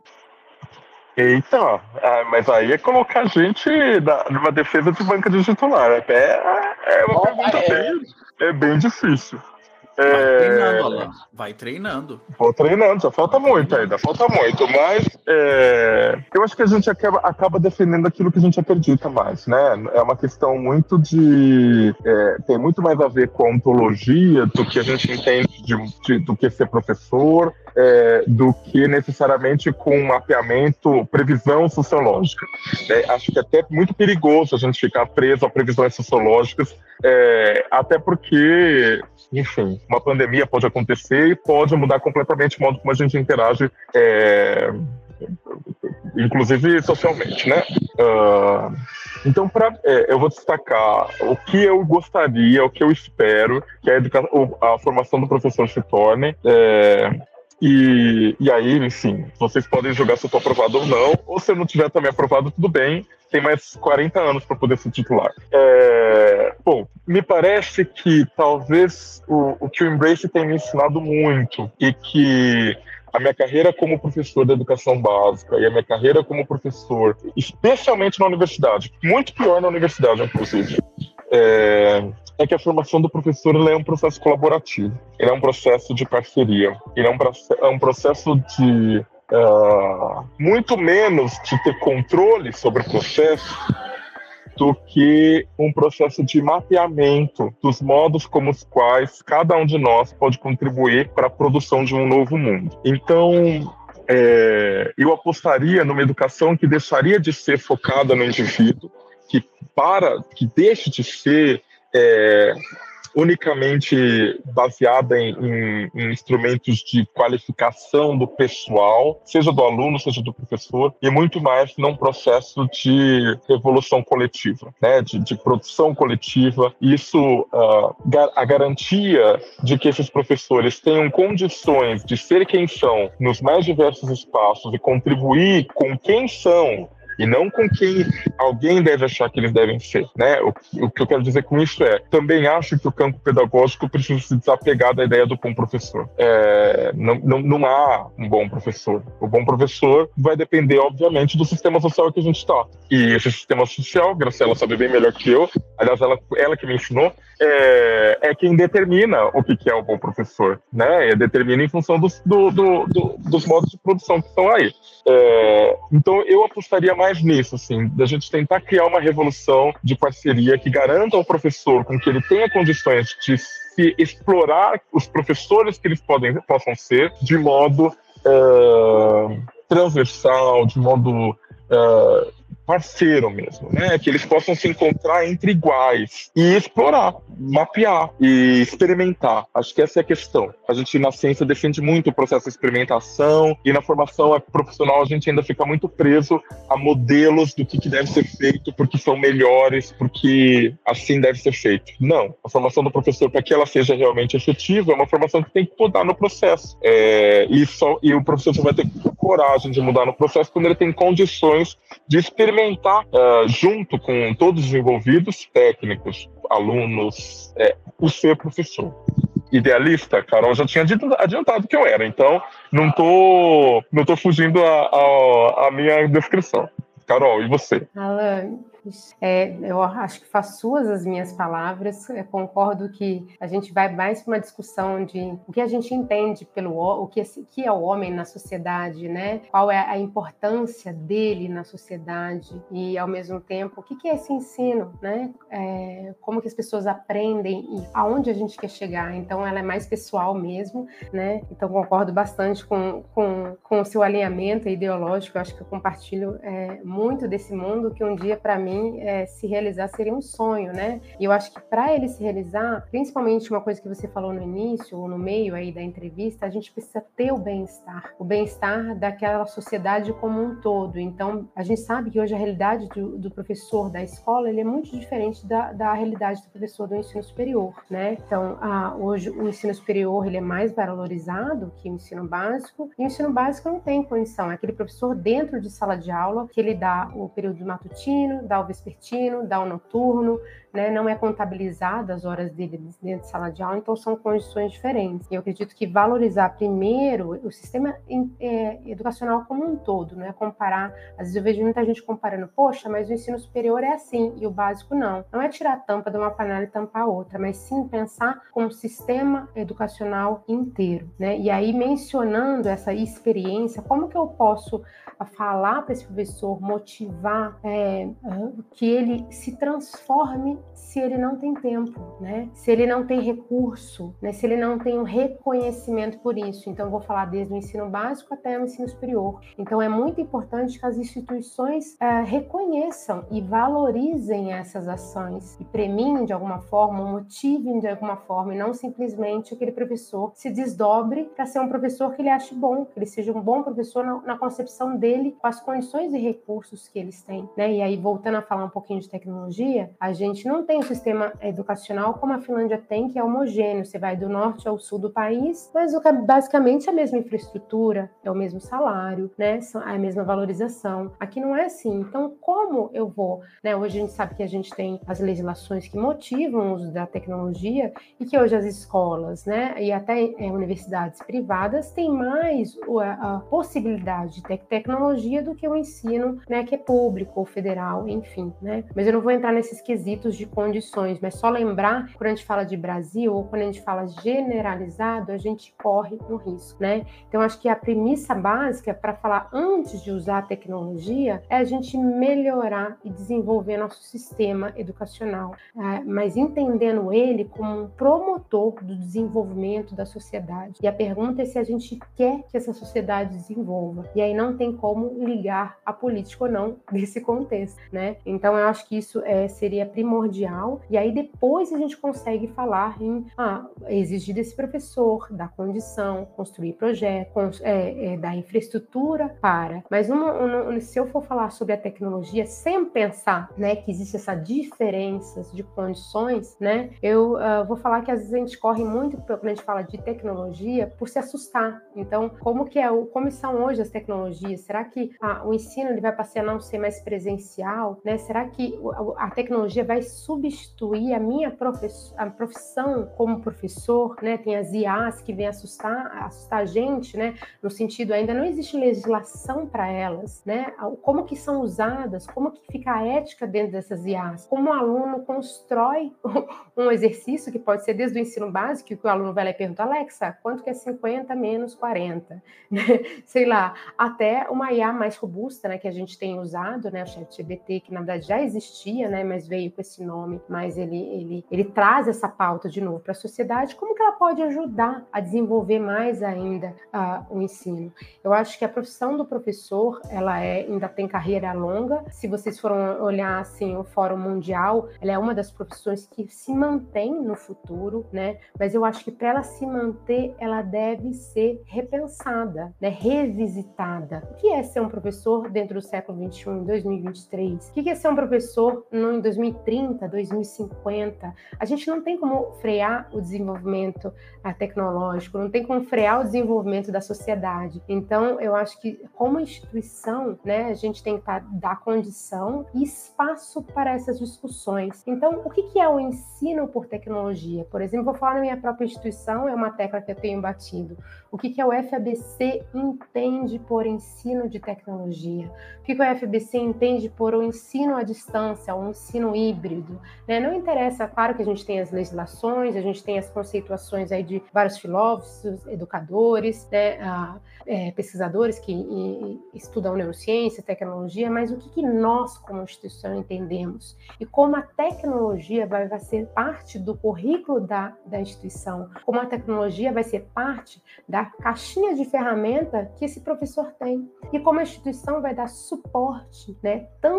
Eita, ah, mas aí é colocar a gente na, numa defesa de banca de titular. É, é uma Oh, pergunta é. bem, é bem difícil. Vai É, treinando, Alan. Vai treinando. Vou treinando, já falta Vai muito treinando. ainda, falta muito, mas é, eu acho que a gente acaba, acaba defendendo aquilo que a gente acredita mais, né? É uma questão muito de... É, tem muito mais a ver com a ontologia do que a gente entende de, de, do que ser professor, é, do que necessariamente com mapeamento, previsão sociológica. É, acho que é até muito perigoso a gente ficar preso a previsões sociológicas, é, até porque, enfim, uma pandemia pode acontecer e pode mudar completamente o modo como a gente interage, é, inclusive socialmente, né? Uh, então, pra, é, eu vou destacar o que eu gostaria, o que eu espero que a, educa- a formação do professor se torne. É, e, e aí, enfim, vocês podem julgar se eu estou aprovado ou não, ou se eu não tiver também aprovado, tudo bem. Tem mais quarenta anos para poder ser titular. É, bom, me parece que talvez o, o que o Embrace tem me ensinado muito e que a minha carreira como professor da educação básica e a minha carreira como professor, especialmente na universidade, muito pior na universidade, inclusive, é, é que a formação do professor é um processo colaborativo, ele é um processo de parceria, ele é um, é um processo de Uh, muito menos de ter controle sobre o processo do que um processo de mapeamento dos modos como os quais cada um de nós pode contribuir para a produção de um novo mundo. Então, é, eu apostaria numa educação que deixaria de ser focada no indivíduo, que, para, que deixe de ser é, unicamente baseada em, em, em instrumentos de qualificação do pessoal, seja do aluno, seja do professor, e muito mais num processo de revolução coletiva, né, de, de produção coletiva. Isso, uh, a garantia de que esses professores tenham condições de ser quem são nos mais diversos espaços e contribuir com quem são, e não com quem alguém deve achar que eles devem ser, né? O, o que eu quero dizer com isso é, também acho que o campo pedagógico precisa se desapegar da ideia do bom professor. É, não, não, não há um bom professor. O bom professor vai depender, obviamente, do sistema social que a gente está. E esse sistema social, Graciela sabe bem melhor que eu, aliás, ela, ela que me ensinou, é, é quem determina o que, que é o bom professor, né? É, determina em função dos, do, do, do, dos modos de produção que estão aí. É, então, eu apostaria mais mais nisso, assim, da gente tentar criar uma revolução de parceria que garanta ao professor com que ele tenha condições de se explorar os professores que eles podem, possam ser de modo uh, transversal, de modo uh, parceiro mesmo, né? Que eles possam se encontrar entre iguais e explorar, mapear e experimentar. Acho que essa é a questão. A gente na ciência defende muito o processo de experimentação e na formação profissional a gente ainda fica muito preso a modelos do que, que deve ser feito porque são melhores, porque assim deve ser feito. Não. A formação do professor, para que ela seja realmente efetiva, é uma formação que tem que mudar no processo. É, e, só, e o professor só vai ter coragem de mudar no processo quando ele tem condições de experimentar uh, junto com todos os envolvidos, técnicos, alunos, é, o ser professor. Idealista, Carol já tinha adiantado que eu era, então não tô, não tô fugindo a, a, a minha descrição. Carol, e você? Alan, é, eu acho que faço suas as minhas palavras, eu concordo que a gente vai mais para uma discussão de o que a gente entende pelo o que, que é o homem na sociedade, né? Qual é a importância dele na sociedade e, ao mesmo tempo, o que, que é esse ensino, né? É, como que as pessoas aprendem e aonde a gente quer chegar. Então, ela é mais pessoal mesmo, né? Então, concordo bastante com, com, com o seu alinhamento ideológico, eu acho que eu compartilho é, muito desse mundo que um dia, para mim, mim, é, se realizar seria um sonho, né? E eu acho que para ele se realizar, principalmente uma coisa que você falou no início, ou no meio aí da entrevista, a gente precisa ter o bem-estar, o bem-estar daquela sociedade como um todo. Então, a gente sabe que hoje a realidade do, do professor da escola, ele é muito diferente da, da realidade do professor do ensino superior, né? Então, a, hoje o ensino superior, ele é mais valorizado que o ensino básico, e o ensino básico não tem condição, é aquele professor dentro de sala de aula que ele dá o período matutino, dá o vespertino, dá o noturno, né? Não é contabilizado as horas dele dentro de sala de aula, então são condições diferentes. Eu acredito que valorizar primeiro o sistema é, educacional como um todo, né? Comparar, às vezes eu vejo muita gente comparando, poxa, mas o ensino superior é assim e o básico não. Não é tirar a tampa de uma panela e tampar a outra, mas sim pensar como sistema educacional inteiro, né? E aí mencionando essa experiência, como que eu posso falar para esse professor, motivar é, que ele se transforme se ele não tem tempo, né? Se ele não tem recurso, né? Se ele não tem um reconhecimento por isso. Então, eu vou falar desde o ensino básico até o ensino superior. Então, é muito importante que as instituições é, reconheçam e valorizem essas ações e premiem de alguma forma, motivem de alguma forma, e não simplesmente aquele professor se desdobre para ser um professor que ele ache bom, que ele seja um bom professor na, na concepção dele, com as condições e recursos que eles têm, né? E aí, voltando a falar um pouquinho de tecnologia, a gente não tem um sistema educacional como a Finlândia tem, que é homogêneo. Você vai do norte ao sul do país, mas o que é basicamente a mesma infraestrutura, é o mesmo salário, né? É a mesma valorização. Aqui não é assim. Então, como eu vou, né? Hoje a gente sabe que a gente tem as legislações que motivam o uso da tecnologia e que hoje as escolas, né? E até é, universidades privadas têm mais a, a possibilidade de ter tecnologia do que o ensino, né? Que é público ou federal, enfim, né? Mas eu não vou entrar nesses quesitos de condições, mas só lembrar, quando a gente fala de Brasil ou quando a gente fala generalizado, a gente corre um risco, né? Então, acho que a premissa básica para falar antes de usar a tecnologia é a gente melhorar e desenvolver nosso sistema educacional, mas entendendo ele como um promotor do desenvolvimento da sociedade. E a pergunta é se a gente quer que essa sociedade desenvolva. E aí não tem como ligar a política ou não desse contexto, né? Então, eu acho que isso é, seria primordial. E aí depois a gente consegue falar em ah, exigir desse professor, da condição, construir projetos, é, é, da infraestrutura para. Mas uma, uma, se eu for falar sobre a tecnologia sem pensar, né, que existe essa diferença de condições, né, eu uh, vou falar que às vezes a gente corre muito quando a gente fala de tecnologia por se assustar. Então, como que é o, como são hoje as tecnologias? Será que ah, o ensino ele vai passar a não ser mais presencial, né? Será que a tecnologia vai substituir a minha profissão, a profissão como professor, né? Tem as I As que vêm assustar, assustar a gente, né? No sentido, ainda não existe legislação para elas, né? Como que são usadas, como que fica a ética dentro dessas I As, como o aluno constrói um exercício que pode ser desde o ensino básico, que o aluno vai lá e pergunta, Alexa, quanto que é cinquenta menos quarenta? Sei lá, até uma I A mais robusta, né, que a gente tem usado, né, o ChatGPT, que na verdade já existia, né, mas veio com esse nome, mas ele, ele, ele traz essa pauta de novo para a sociedade, como que ela pode ajudar a desenvolver mais ainda uh, o ensino? Eu acho que a profissão do professor, ela é, ainda tem carreira longa. Se vocês foram olhar, assim, o Fórum Mundial, ela é uma das profissões que se mantém no futuro, né, mas eu acho que para ela se manter, ela deve ser repensada, né, revisitada. O que é ser um professor dentro do século vinte e um, em dois mil e vinte e três? O que é ser um professor no, em dois mil e trinta, dois mil e cinquenta? A gente não tem como frear o desenvolvimento a, tecnológico, não tem como frear o desenvolvimento da sociedade. Então, eu acho que, como instituição, né, a gente tem que dar condição e espaço para essas discussões. Então, o que, que é o ensino por tecnologia? Por exemplo, vou falar na minha própria instituição, é uma tecla que eu tenho batido. O que, que a U F A B C entende por ensino de tecnologia? O que, que a U F A B C entende por o ensino à distância, o ensino híbrido? Né? Não interessa, claro que a gente tem as legislações, a gente tem as conceituações aí de vários filósofos, educadores, né? ah, é, pesquisadores que e, estudam neurociência, tecnologia, mas o que, que nós, como instituição, entendemos? E como a tecnologia vai, vai ser parte do currículo da, da instituição, como a tecnologia vai ser parte da caixinha de ferramenta que esse professor tem, e como a instituição vai dar suporte, né, tanto para esse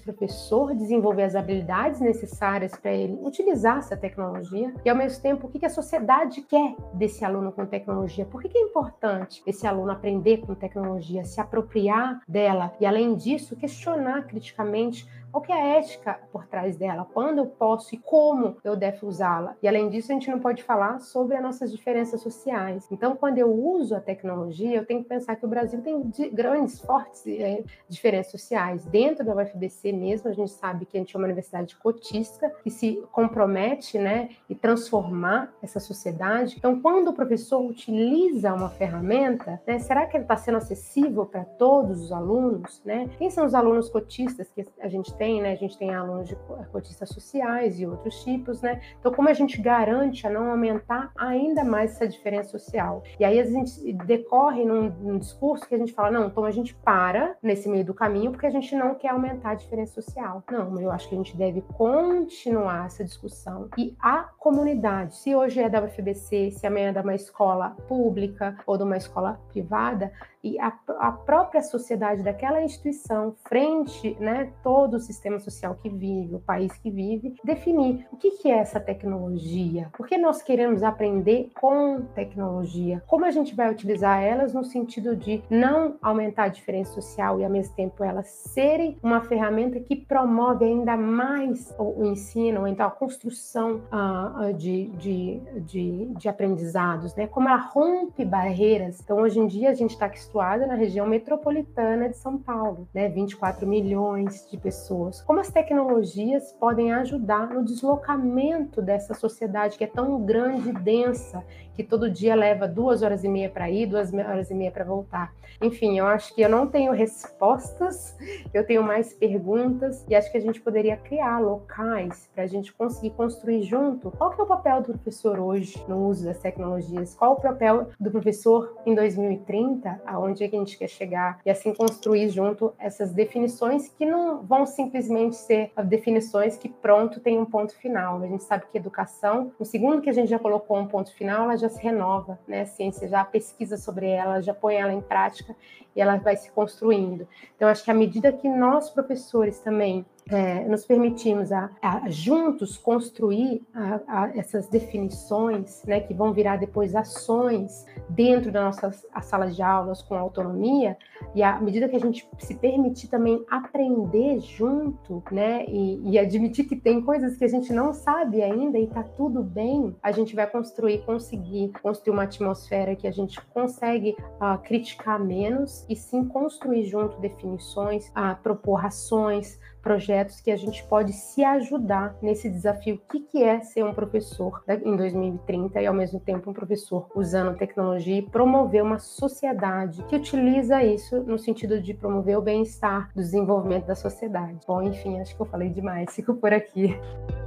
professor desenvolver as habilidades necessárias para ele utilizar essa tecnologia e, ao mesmo tempo, o que a sociedade quer desse aluno com tecnologia. Por que é importante esse aluno aprender com tecnologia, se apropriar dela e, além disso, questionar criticamente qual que é a ética por trás dela, quando eu posso e como eu devo usá-la. E, além disso, a gente não pode falar sobre as nossas diferenças sociais. Então, quando eu uso a tecnologia, eu tenho que pensar que o Brasil tem grandes, fortes é, diferenças sociais. Dentro da U F B C mesmo, a gente sabe que a gente é uma universidade cotista, que se compromete, né, em transformar essa sociedade. Então, quando o professor utiliza uma ferramenta, né, será que ele está sendo acessível para todos os alunos? Né? Quem são os alunos cotistas que a gente tem? Né? A gente tem alunos de cotistas sociais e outros tipos, né? Então, como a gente garante a não aumentar ainda mais essa diferença social? E aí a gente decorre num, num discurso que a gente fala, não, então a gente para nesse meio do caminho porque a gente não quer aumentar a diferença social. Não, mas eu acho que a gente deve continuar essa discussão. E a comunidade, se hoje é da U F B C, se amanhã é de uma escola pública ou de uma escola privada, e a, a própria sociedade daquela instituição, frente, né, todo o sistema social que vive, o país que vive, definir o que, que é essa tecnologia, por que nós queremos aprender com tecnologia, como a gente vai utilizar elas no sentido de não aumentar a diferença social e, ao mesmo tempo, elas serem uma ferramenta que promove ainda mais o, o ensino, ou então a construção uh, de, de, de, de aprendizados, né? Como ela rompe barreiras. Então, hoje em dia, a gente está situada na região metropolitana de São Paulo, né? vinte e quatro milhões de pessoas. Como as tecnologias podem ajudar no deslocamento dessa sociedade que é tão grande e densa, que todo dia leva duas horas e meia para ir, duas horas e meia para voltar. Enfim, eu acho que eu não tenho respostas, eu tenho mais perguntas, e acho que a gente poderia criar locais para a gente conseguir construir junto. Qual que é o papel do professor hoje no uso das tecnologias? Qual o papel do professor em dois mil e trinta? Aonde é que a gente quer chegar? E assim construir junto essas definições que não vão simplesmente ser definições que pronto tem um ponto final. A gente sabe que educação, no segundo que a gente já colocou um ponto final, ela já se renova, né? A ciência já pesquisa sobre ela, já põe ela em prática e ela vai se construindo. Então, acho que à medida que nós, professores, também É, nos permitimos a, a juntos construir a, a, essas definições, né, que vão virar depois ações dentro da nossa a sala de aulas com autonomia, e à medida que a gente se permitir também aprender junto, né, e, e admitir que tem coisas que a gente não sabe ainda e tá tudo bem, a gente vai construir, conseguir construir uma atmosfera que a gente consegue uh, criticar menos e sim construir junto definições, uh, propor ações, projetos que a gente pode se ajudar nesse desafio. O que, que é ser um professor em dois mil e trinta e, ao mesmo tempo, um professor usando tecnologia e promover uma sociedade que utiliza isso no sentido de promover o bem-estar, do desenvolvimento da sociedade. Bom, enfim, acho que eu falei demais. Fico por aqui.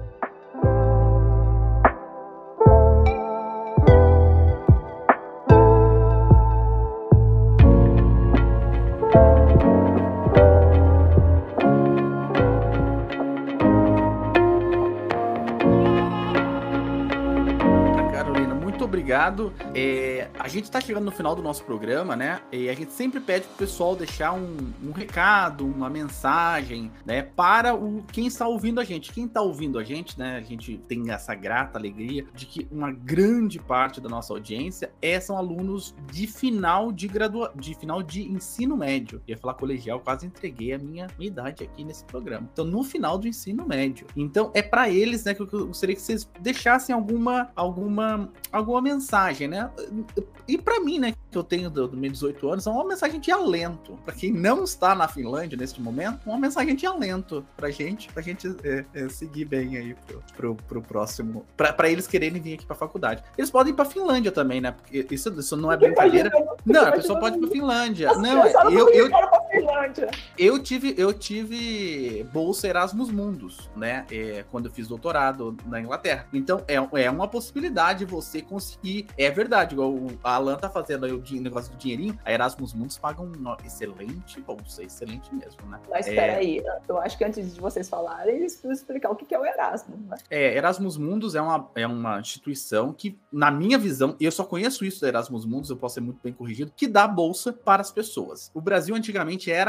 Obrigado. É, a gente está chegando no final do nosso programa, né? E a gente sempre pede pro pessoal deixar um, um recado, uma mensagem, né? Para o, quem está ouvindo a gente. Quem está ouvindo a gente, né? A gente tem essa grata alegria de que uma grande parte da nossa audiência é, são alunos de final de gradua... de final de ensino médio. Eu ia falar colegial, quase entreguei a minha, minha idade aqui nesse programa. Então, no final do ensino médio. Então, é para eles, né? Que eu gostaria que vocês deixassem alguma, alguma, alguma mensagem, né? E para mim, né, que eu tenho dos meus dezoito anos, é uma mensagem de alento. Para quem não está na Finlândia neste momento, uma mensagem de alento pra gente, pra gente é, é, seguir bem aí pro, pro, pro próximo, pra, pra eles quererem vir aqui pra faculdade. Eles podem ir pra Finlândia também, né? Porque isso, isso não é brincadeira. Não, a pessoa pode ir pra Finlândia. Não, eu, eu, eu tive, eu tive bolsa Erasmus Mundus, né? É, quando eu fiz doutorado na Inglaterra. Então, é, é uma possibilidade você conseguir. É verdade, igual o Alan tá fazendo aí o negócio do dinheirinho, a Erasmus Mundus paga uma excelente bolsa, excelente mesmo, né? Mas espera é... aí, eu acho que antes de vocês falarem, eles precisam explicar o que é o Erasmus, né? É, Erasmus Mundus é uma, é uma instituição que, na minha visão, e eu só conheço isso do Erasmus Mundus, eu posso ser muito bem corrigido, que dá bolsa para as pessoas. O Brasil antigamente era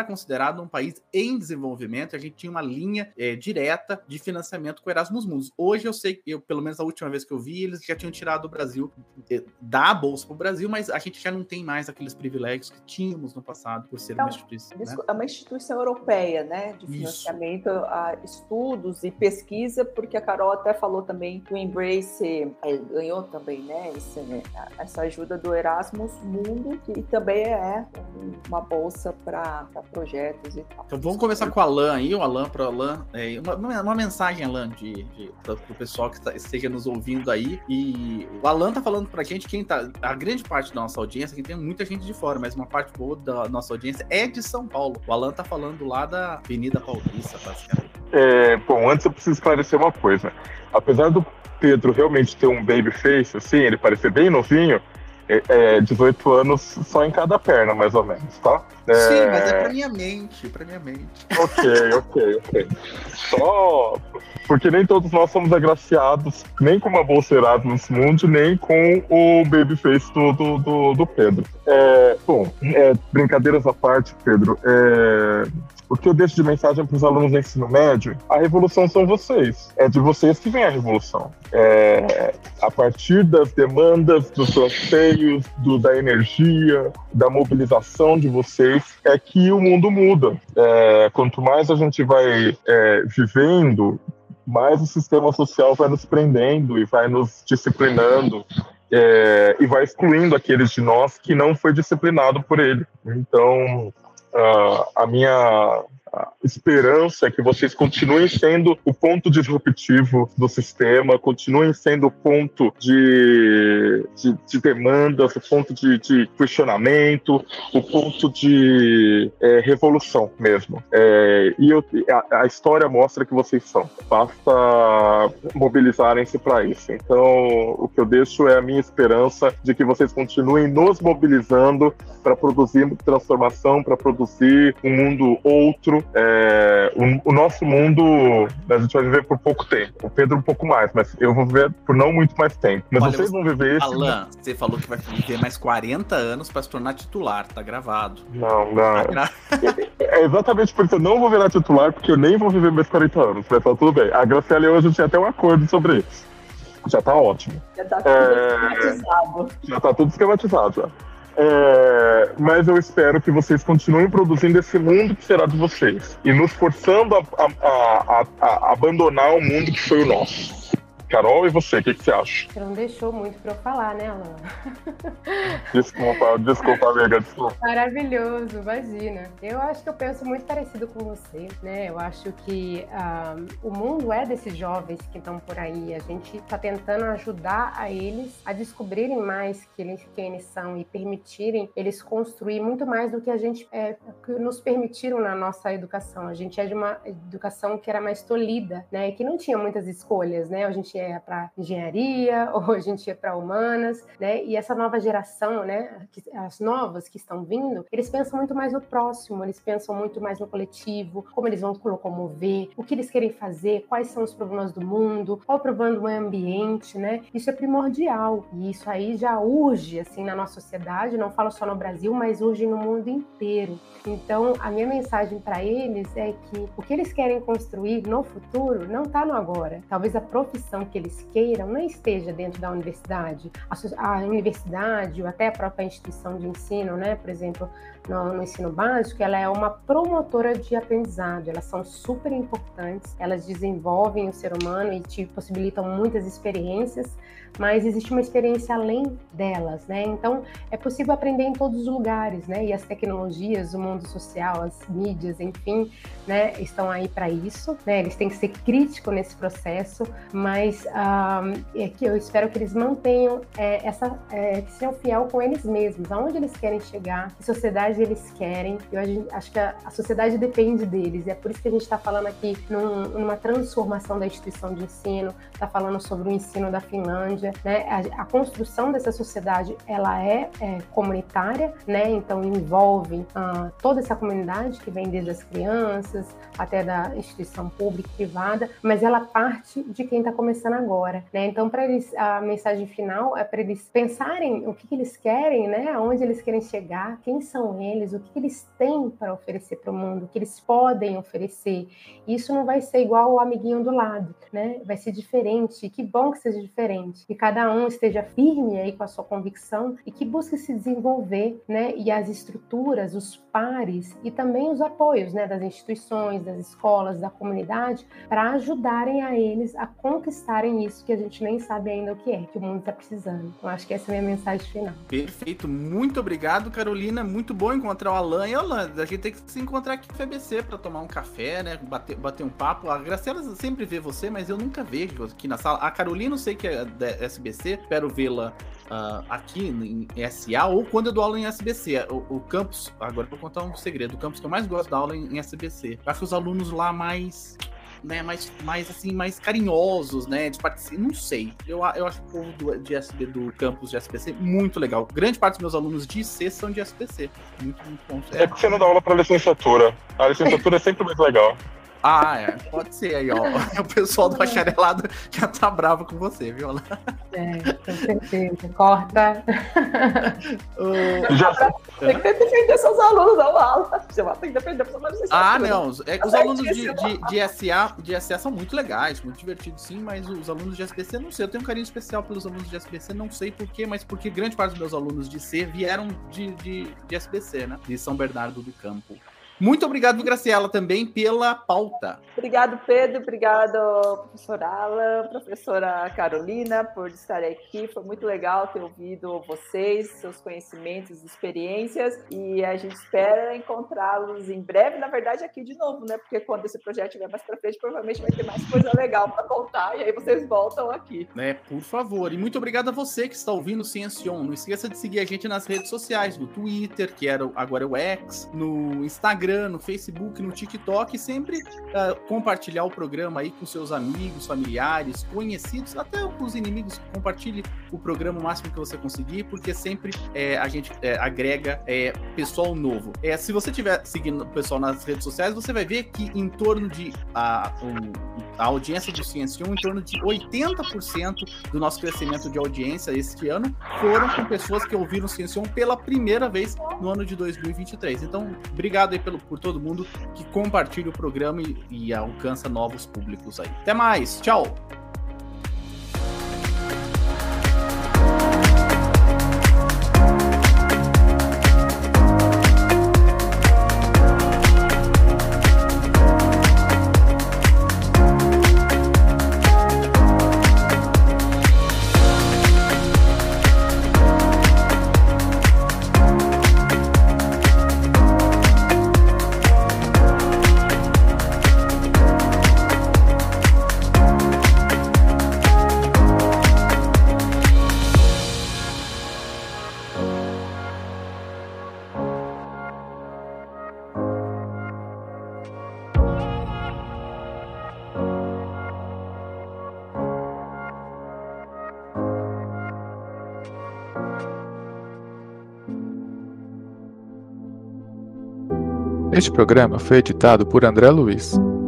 era considerado um país em desenvolvimento, a gente tinha uma linha é, direta de financiamento com o Erasmus Mundus. Hoje eu sei, eu, pelo menos a última vez que eu vi, eles já tinham tirado o Brasil, é, da bolsa para o Brasil, mas a gente já não tem mais aqueles privilégios que tínhamos no passado por ser então, uma instituição. Né? É uma instituição europeia, né, de financiamento Isso. a estudos e pesquisa, porque a Carol até falou também que o Embrace é, ganhou também, né, esse, essa ajuda do Erasmus Mundo, que também é uma bolsa para projetos e tal. Então vamos começar com o Alan aí, o Alan para o Alan, é, uma, uma mensagem, Alan, de, de, para o pessoal que tá, esteja nos ouvindo aí, e o Alan tá falando pra gente, quem tá, a grande parte da nossa audiência, que tem muita gente de fora, mas uma parte boa da nossa audiência é de São Paulo. O Alan tá falando lá da Avenida Paulista, basicamente. É, bom, antes eu preciso esclarecer uma coisa. Apesar do Pedro realmente ter um baby face, assim, ele parecer bem novinho, é, é dezoito anos só em cada perna, mais ou menos, tá? É... Sim, mas é pra minha mente, pra minha mente. Ok, ok, ok. Só porque nem todos nós somos agraciados, nem com uma bolsa Erasmus Mundi, nem com o babyface do, do, do, do Pedro. É, bom, é, brincadeiras à parte, Pedro, é... o que eu deixo de mensagem para os alunos do ensino médio, a revolução são vocês. É de vocês que vem a revolução. É, a partir das demandas, dos anseios, do, da energia, da mobilização de vocês, é que o mundo muda. É, quanto mais a gente vai é, vivendo, mais o sistema social vai nos prendendo e vai nos disciplinando. É, e vai excluindo aqueles de nós que não foi disciplinado por ele. Então, uh, a minha... A esperança é que vocês continuem sendo o ponto disruptivo do sistema, continuem sendo o ponto de, de, de demandas, o ponto de, de questionamento, o ponto de é, revolução mesmo. É, e eu, a, a história mostra que vocês são. Basta mobilizarem-se para isso. Então, o que eu deixo é a minha esperança de que vocês continuem nos mobilizando para produzir transformação, para produzir um mundo outro. É, o, o nosso mundo a gente vai viver por pouco tempo. O Pedro um pouco mais, mas eu vou viver por não muito mais tempo. Mas Olha, vocês vão viver esse... Alan, você falou que vai viver mais quarenta anos para se tornar titular, tá gravado. Não, não. É exatamente por isso eu não vou virar titular, porque eu nem vou viver mais quarenta anos, mas tá tudo bem. A Graciela e eu, a gente tinha até um acordo sobre isso. Já tá ótimo. Já tá tudo é... esquematizado. Já tá tudo esquematizado, já. É, mas eu espero que vocês continuem produzindo esse mundo que será de vocês e nos forçando a, a, a, a, a abandonar o mundo que foi o nosso. Carol, e você, o que, que você acha? Você não deixou muito pra eu falar, né, Alan? Desculpa, desculpa, amiga, desculpa. Maravilhoso, imagina. Eu acho que eu penso muito parecido com você, né? Eu acho que um, o mundo é desses jovens que estão por aí. A gente está tentando ajudar a eles a descobrirem mais que eles, quem eles são e permitirem eles construir muito mais do que a gente é, que nos permitiram na nossa educação. A gente é de uma educação que era mais tolhida, né? E que não tinha muitas escolhas, né? A gente ia para engenharia, ou a gente ia para humanas, né? E essa nova geração, né? As novas que estão vindo, eles pensam muito mais no próximo, eles pensam muito mais no coletivo, como eles vão locomover, o que eles querem fazer, quais são os problemas do mundo, qual o problema do meio ambiente, né? Isso é primordial e isso aí já urge, assim, na nossa sociedade, não falo só no Brasil, mas urge no mundo inteiro. Então, a minha mensagem para eles é que o que eles querem construir no futuro não está no agora. Talvez a profissão que eles queiram não esteja dentro da universidade. A, a universidade ou até a própria instituição de ensino, né? Por exemplo, no, no ensino básico, ela é uma promotora de aprendizado. Elas são super importantes, elas desenvolvem o ser humano e te possibilitam muitas experiências, mas existe uma experiência além delas, né? Então, é possível aprender em todos os lugares, né? E as tecnologias, o mundo social, as mídias, enfim, né? Estão aí para isso, né? Eles têm que ser críticos nesse processo, mas um, é que eu espero que eles mantenham é, essa, é, que sejam fiel com eles mesmos, aonde eles querem chegar, que sociedade eles querem. Eu acho que a, a sociedade depende deles, e é por isso que a gente está falando aqui num, numa transformação da instituição de ensino, está falando sobre o ensino da Finlândia. Né? A, a construção dessa sociedade ela é, é comunitária, né? Então envolve uh, toda essa comunidade que vem desde as crianças até da instituição pública e privada, mas ela parte de quem está começando começando agora, né? Então, para eles, a mensagem final é para eles pensarem o que, que eles querem, né? Aonde eles querem chegar, quem são eles, o que, que eles têm para oferecer para o mundo, o que eles podem oferecer. Isso não vai ser igual o amiguinho do lado, né? Vai ser diferente. E que bom que seja diferente. Que cada um esteja firme aí com a sua convicção e que busque se desenvolver, né? E as estruturas, os pares e também os apoios, né? Das instituições, das escolas, da comunidade, para ajudarem a eles a conquistarem isso que a gente nem sabe ainda o que é, que o mundo está precisando. Eu acho que essa é a minha mensagem final. Perfeito, muito obrigado, Carolina. Muito bom encontrar o Alan. E Alan, a gente tem que se encontrar aqui no F A B C para tomar um café, né? Bater, bater um papo. A Graciela sempre vê você, mas eu nunca vejo aqui na sala. A Carolina, eu sei que é da S B C, espero vê-la uh, aqui em S A ou quando eu dou aula em S B C. O, o campus, agora eu vou contar um segredo, o campus que eu mais gosto da aula é em, em S B C. Eu acho os alunos lá mais... Né, mais, mais, assim, mais carinhosos, né, de participar, não sei, eu, eu acho o povo do, de S B, do campus de S B C muito legal, grande parte dos meus alunos de I C são de S B C, muito, muito bom. É, é porque você não dá aula pra licenciatura, a licenciatura é sempre mais legal. Ah, é, pode ser aí, ó, o pessoal do bacharelado já tá bravo com você, viu? É, com certeza, corta. uh, Já... Tem que defender seus alunos, não, aula. Você vai ter que defender seus alunos. Ah, não, é que os alunos de, de, de, S A, de S A são muito legais, muito divertidos sim, mas os alunos de S B C, não sei, eu tenho um carinho especial pelos alunos de S B C, não sei porquê, mas porque grande parte dos meus alunos de C vieram de, de, de S B C, né, de São Bernardo do Campo. Muito obrigado, Graciela, também pela pauta. Obrigado, Pedro. Obrigado, professora Alan, professora Carolina, por estar aqui. Foi muito legal ter ouvido vocês, seus conhecimentos, experiências. E a gente espera encontrá-los em breve, na verdade, aqui de novo, né? Porque quando esse projeto estiver mais para frente, provavelmente vai ter mais coisa legal para contar. E aí vocês voltam aqui. É, por favor. E muito obrigado a você que está ouvindo o Ciencion. Não esqueça de seguir a gente nas redes sociais, no Twitter, que era agora é o X, no Instagram, no Facebook, no TikTok, e sempre uh, compartilhar o programa aí com seus amigos, familiares, conhecidos, até com os inimigos. Compartilhe o programa o máximo que você conseguir, porque sempre é, a gente é, agrega é, pessoal novo. É, se você estiver seguindo o pessoal nas redes sociais, você vai ver que em torno de a, um, a audiência do Ciencion, em torno de oitenta por cento do nosso crescimento de audiência este ano foram com pessoas que ouviram o Ciencion pela primeira vez no ano de dois mil e vinte e três. Então, obrigado aí pelo por todo mundo que compartilha o programa e, e alcança novos públicos aí. Até mais, tchau! Este programa foi editado por André Luiz.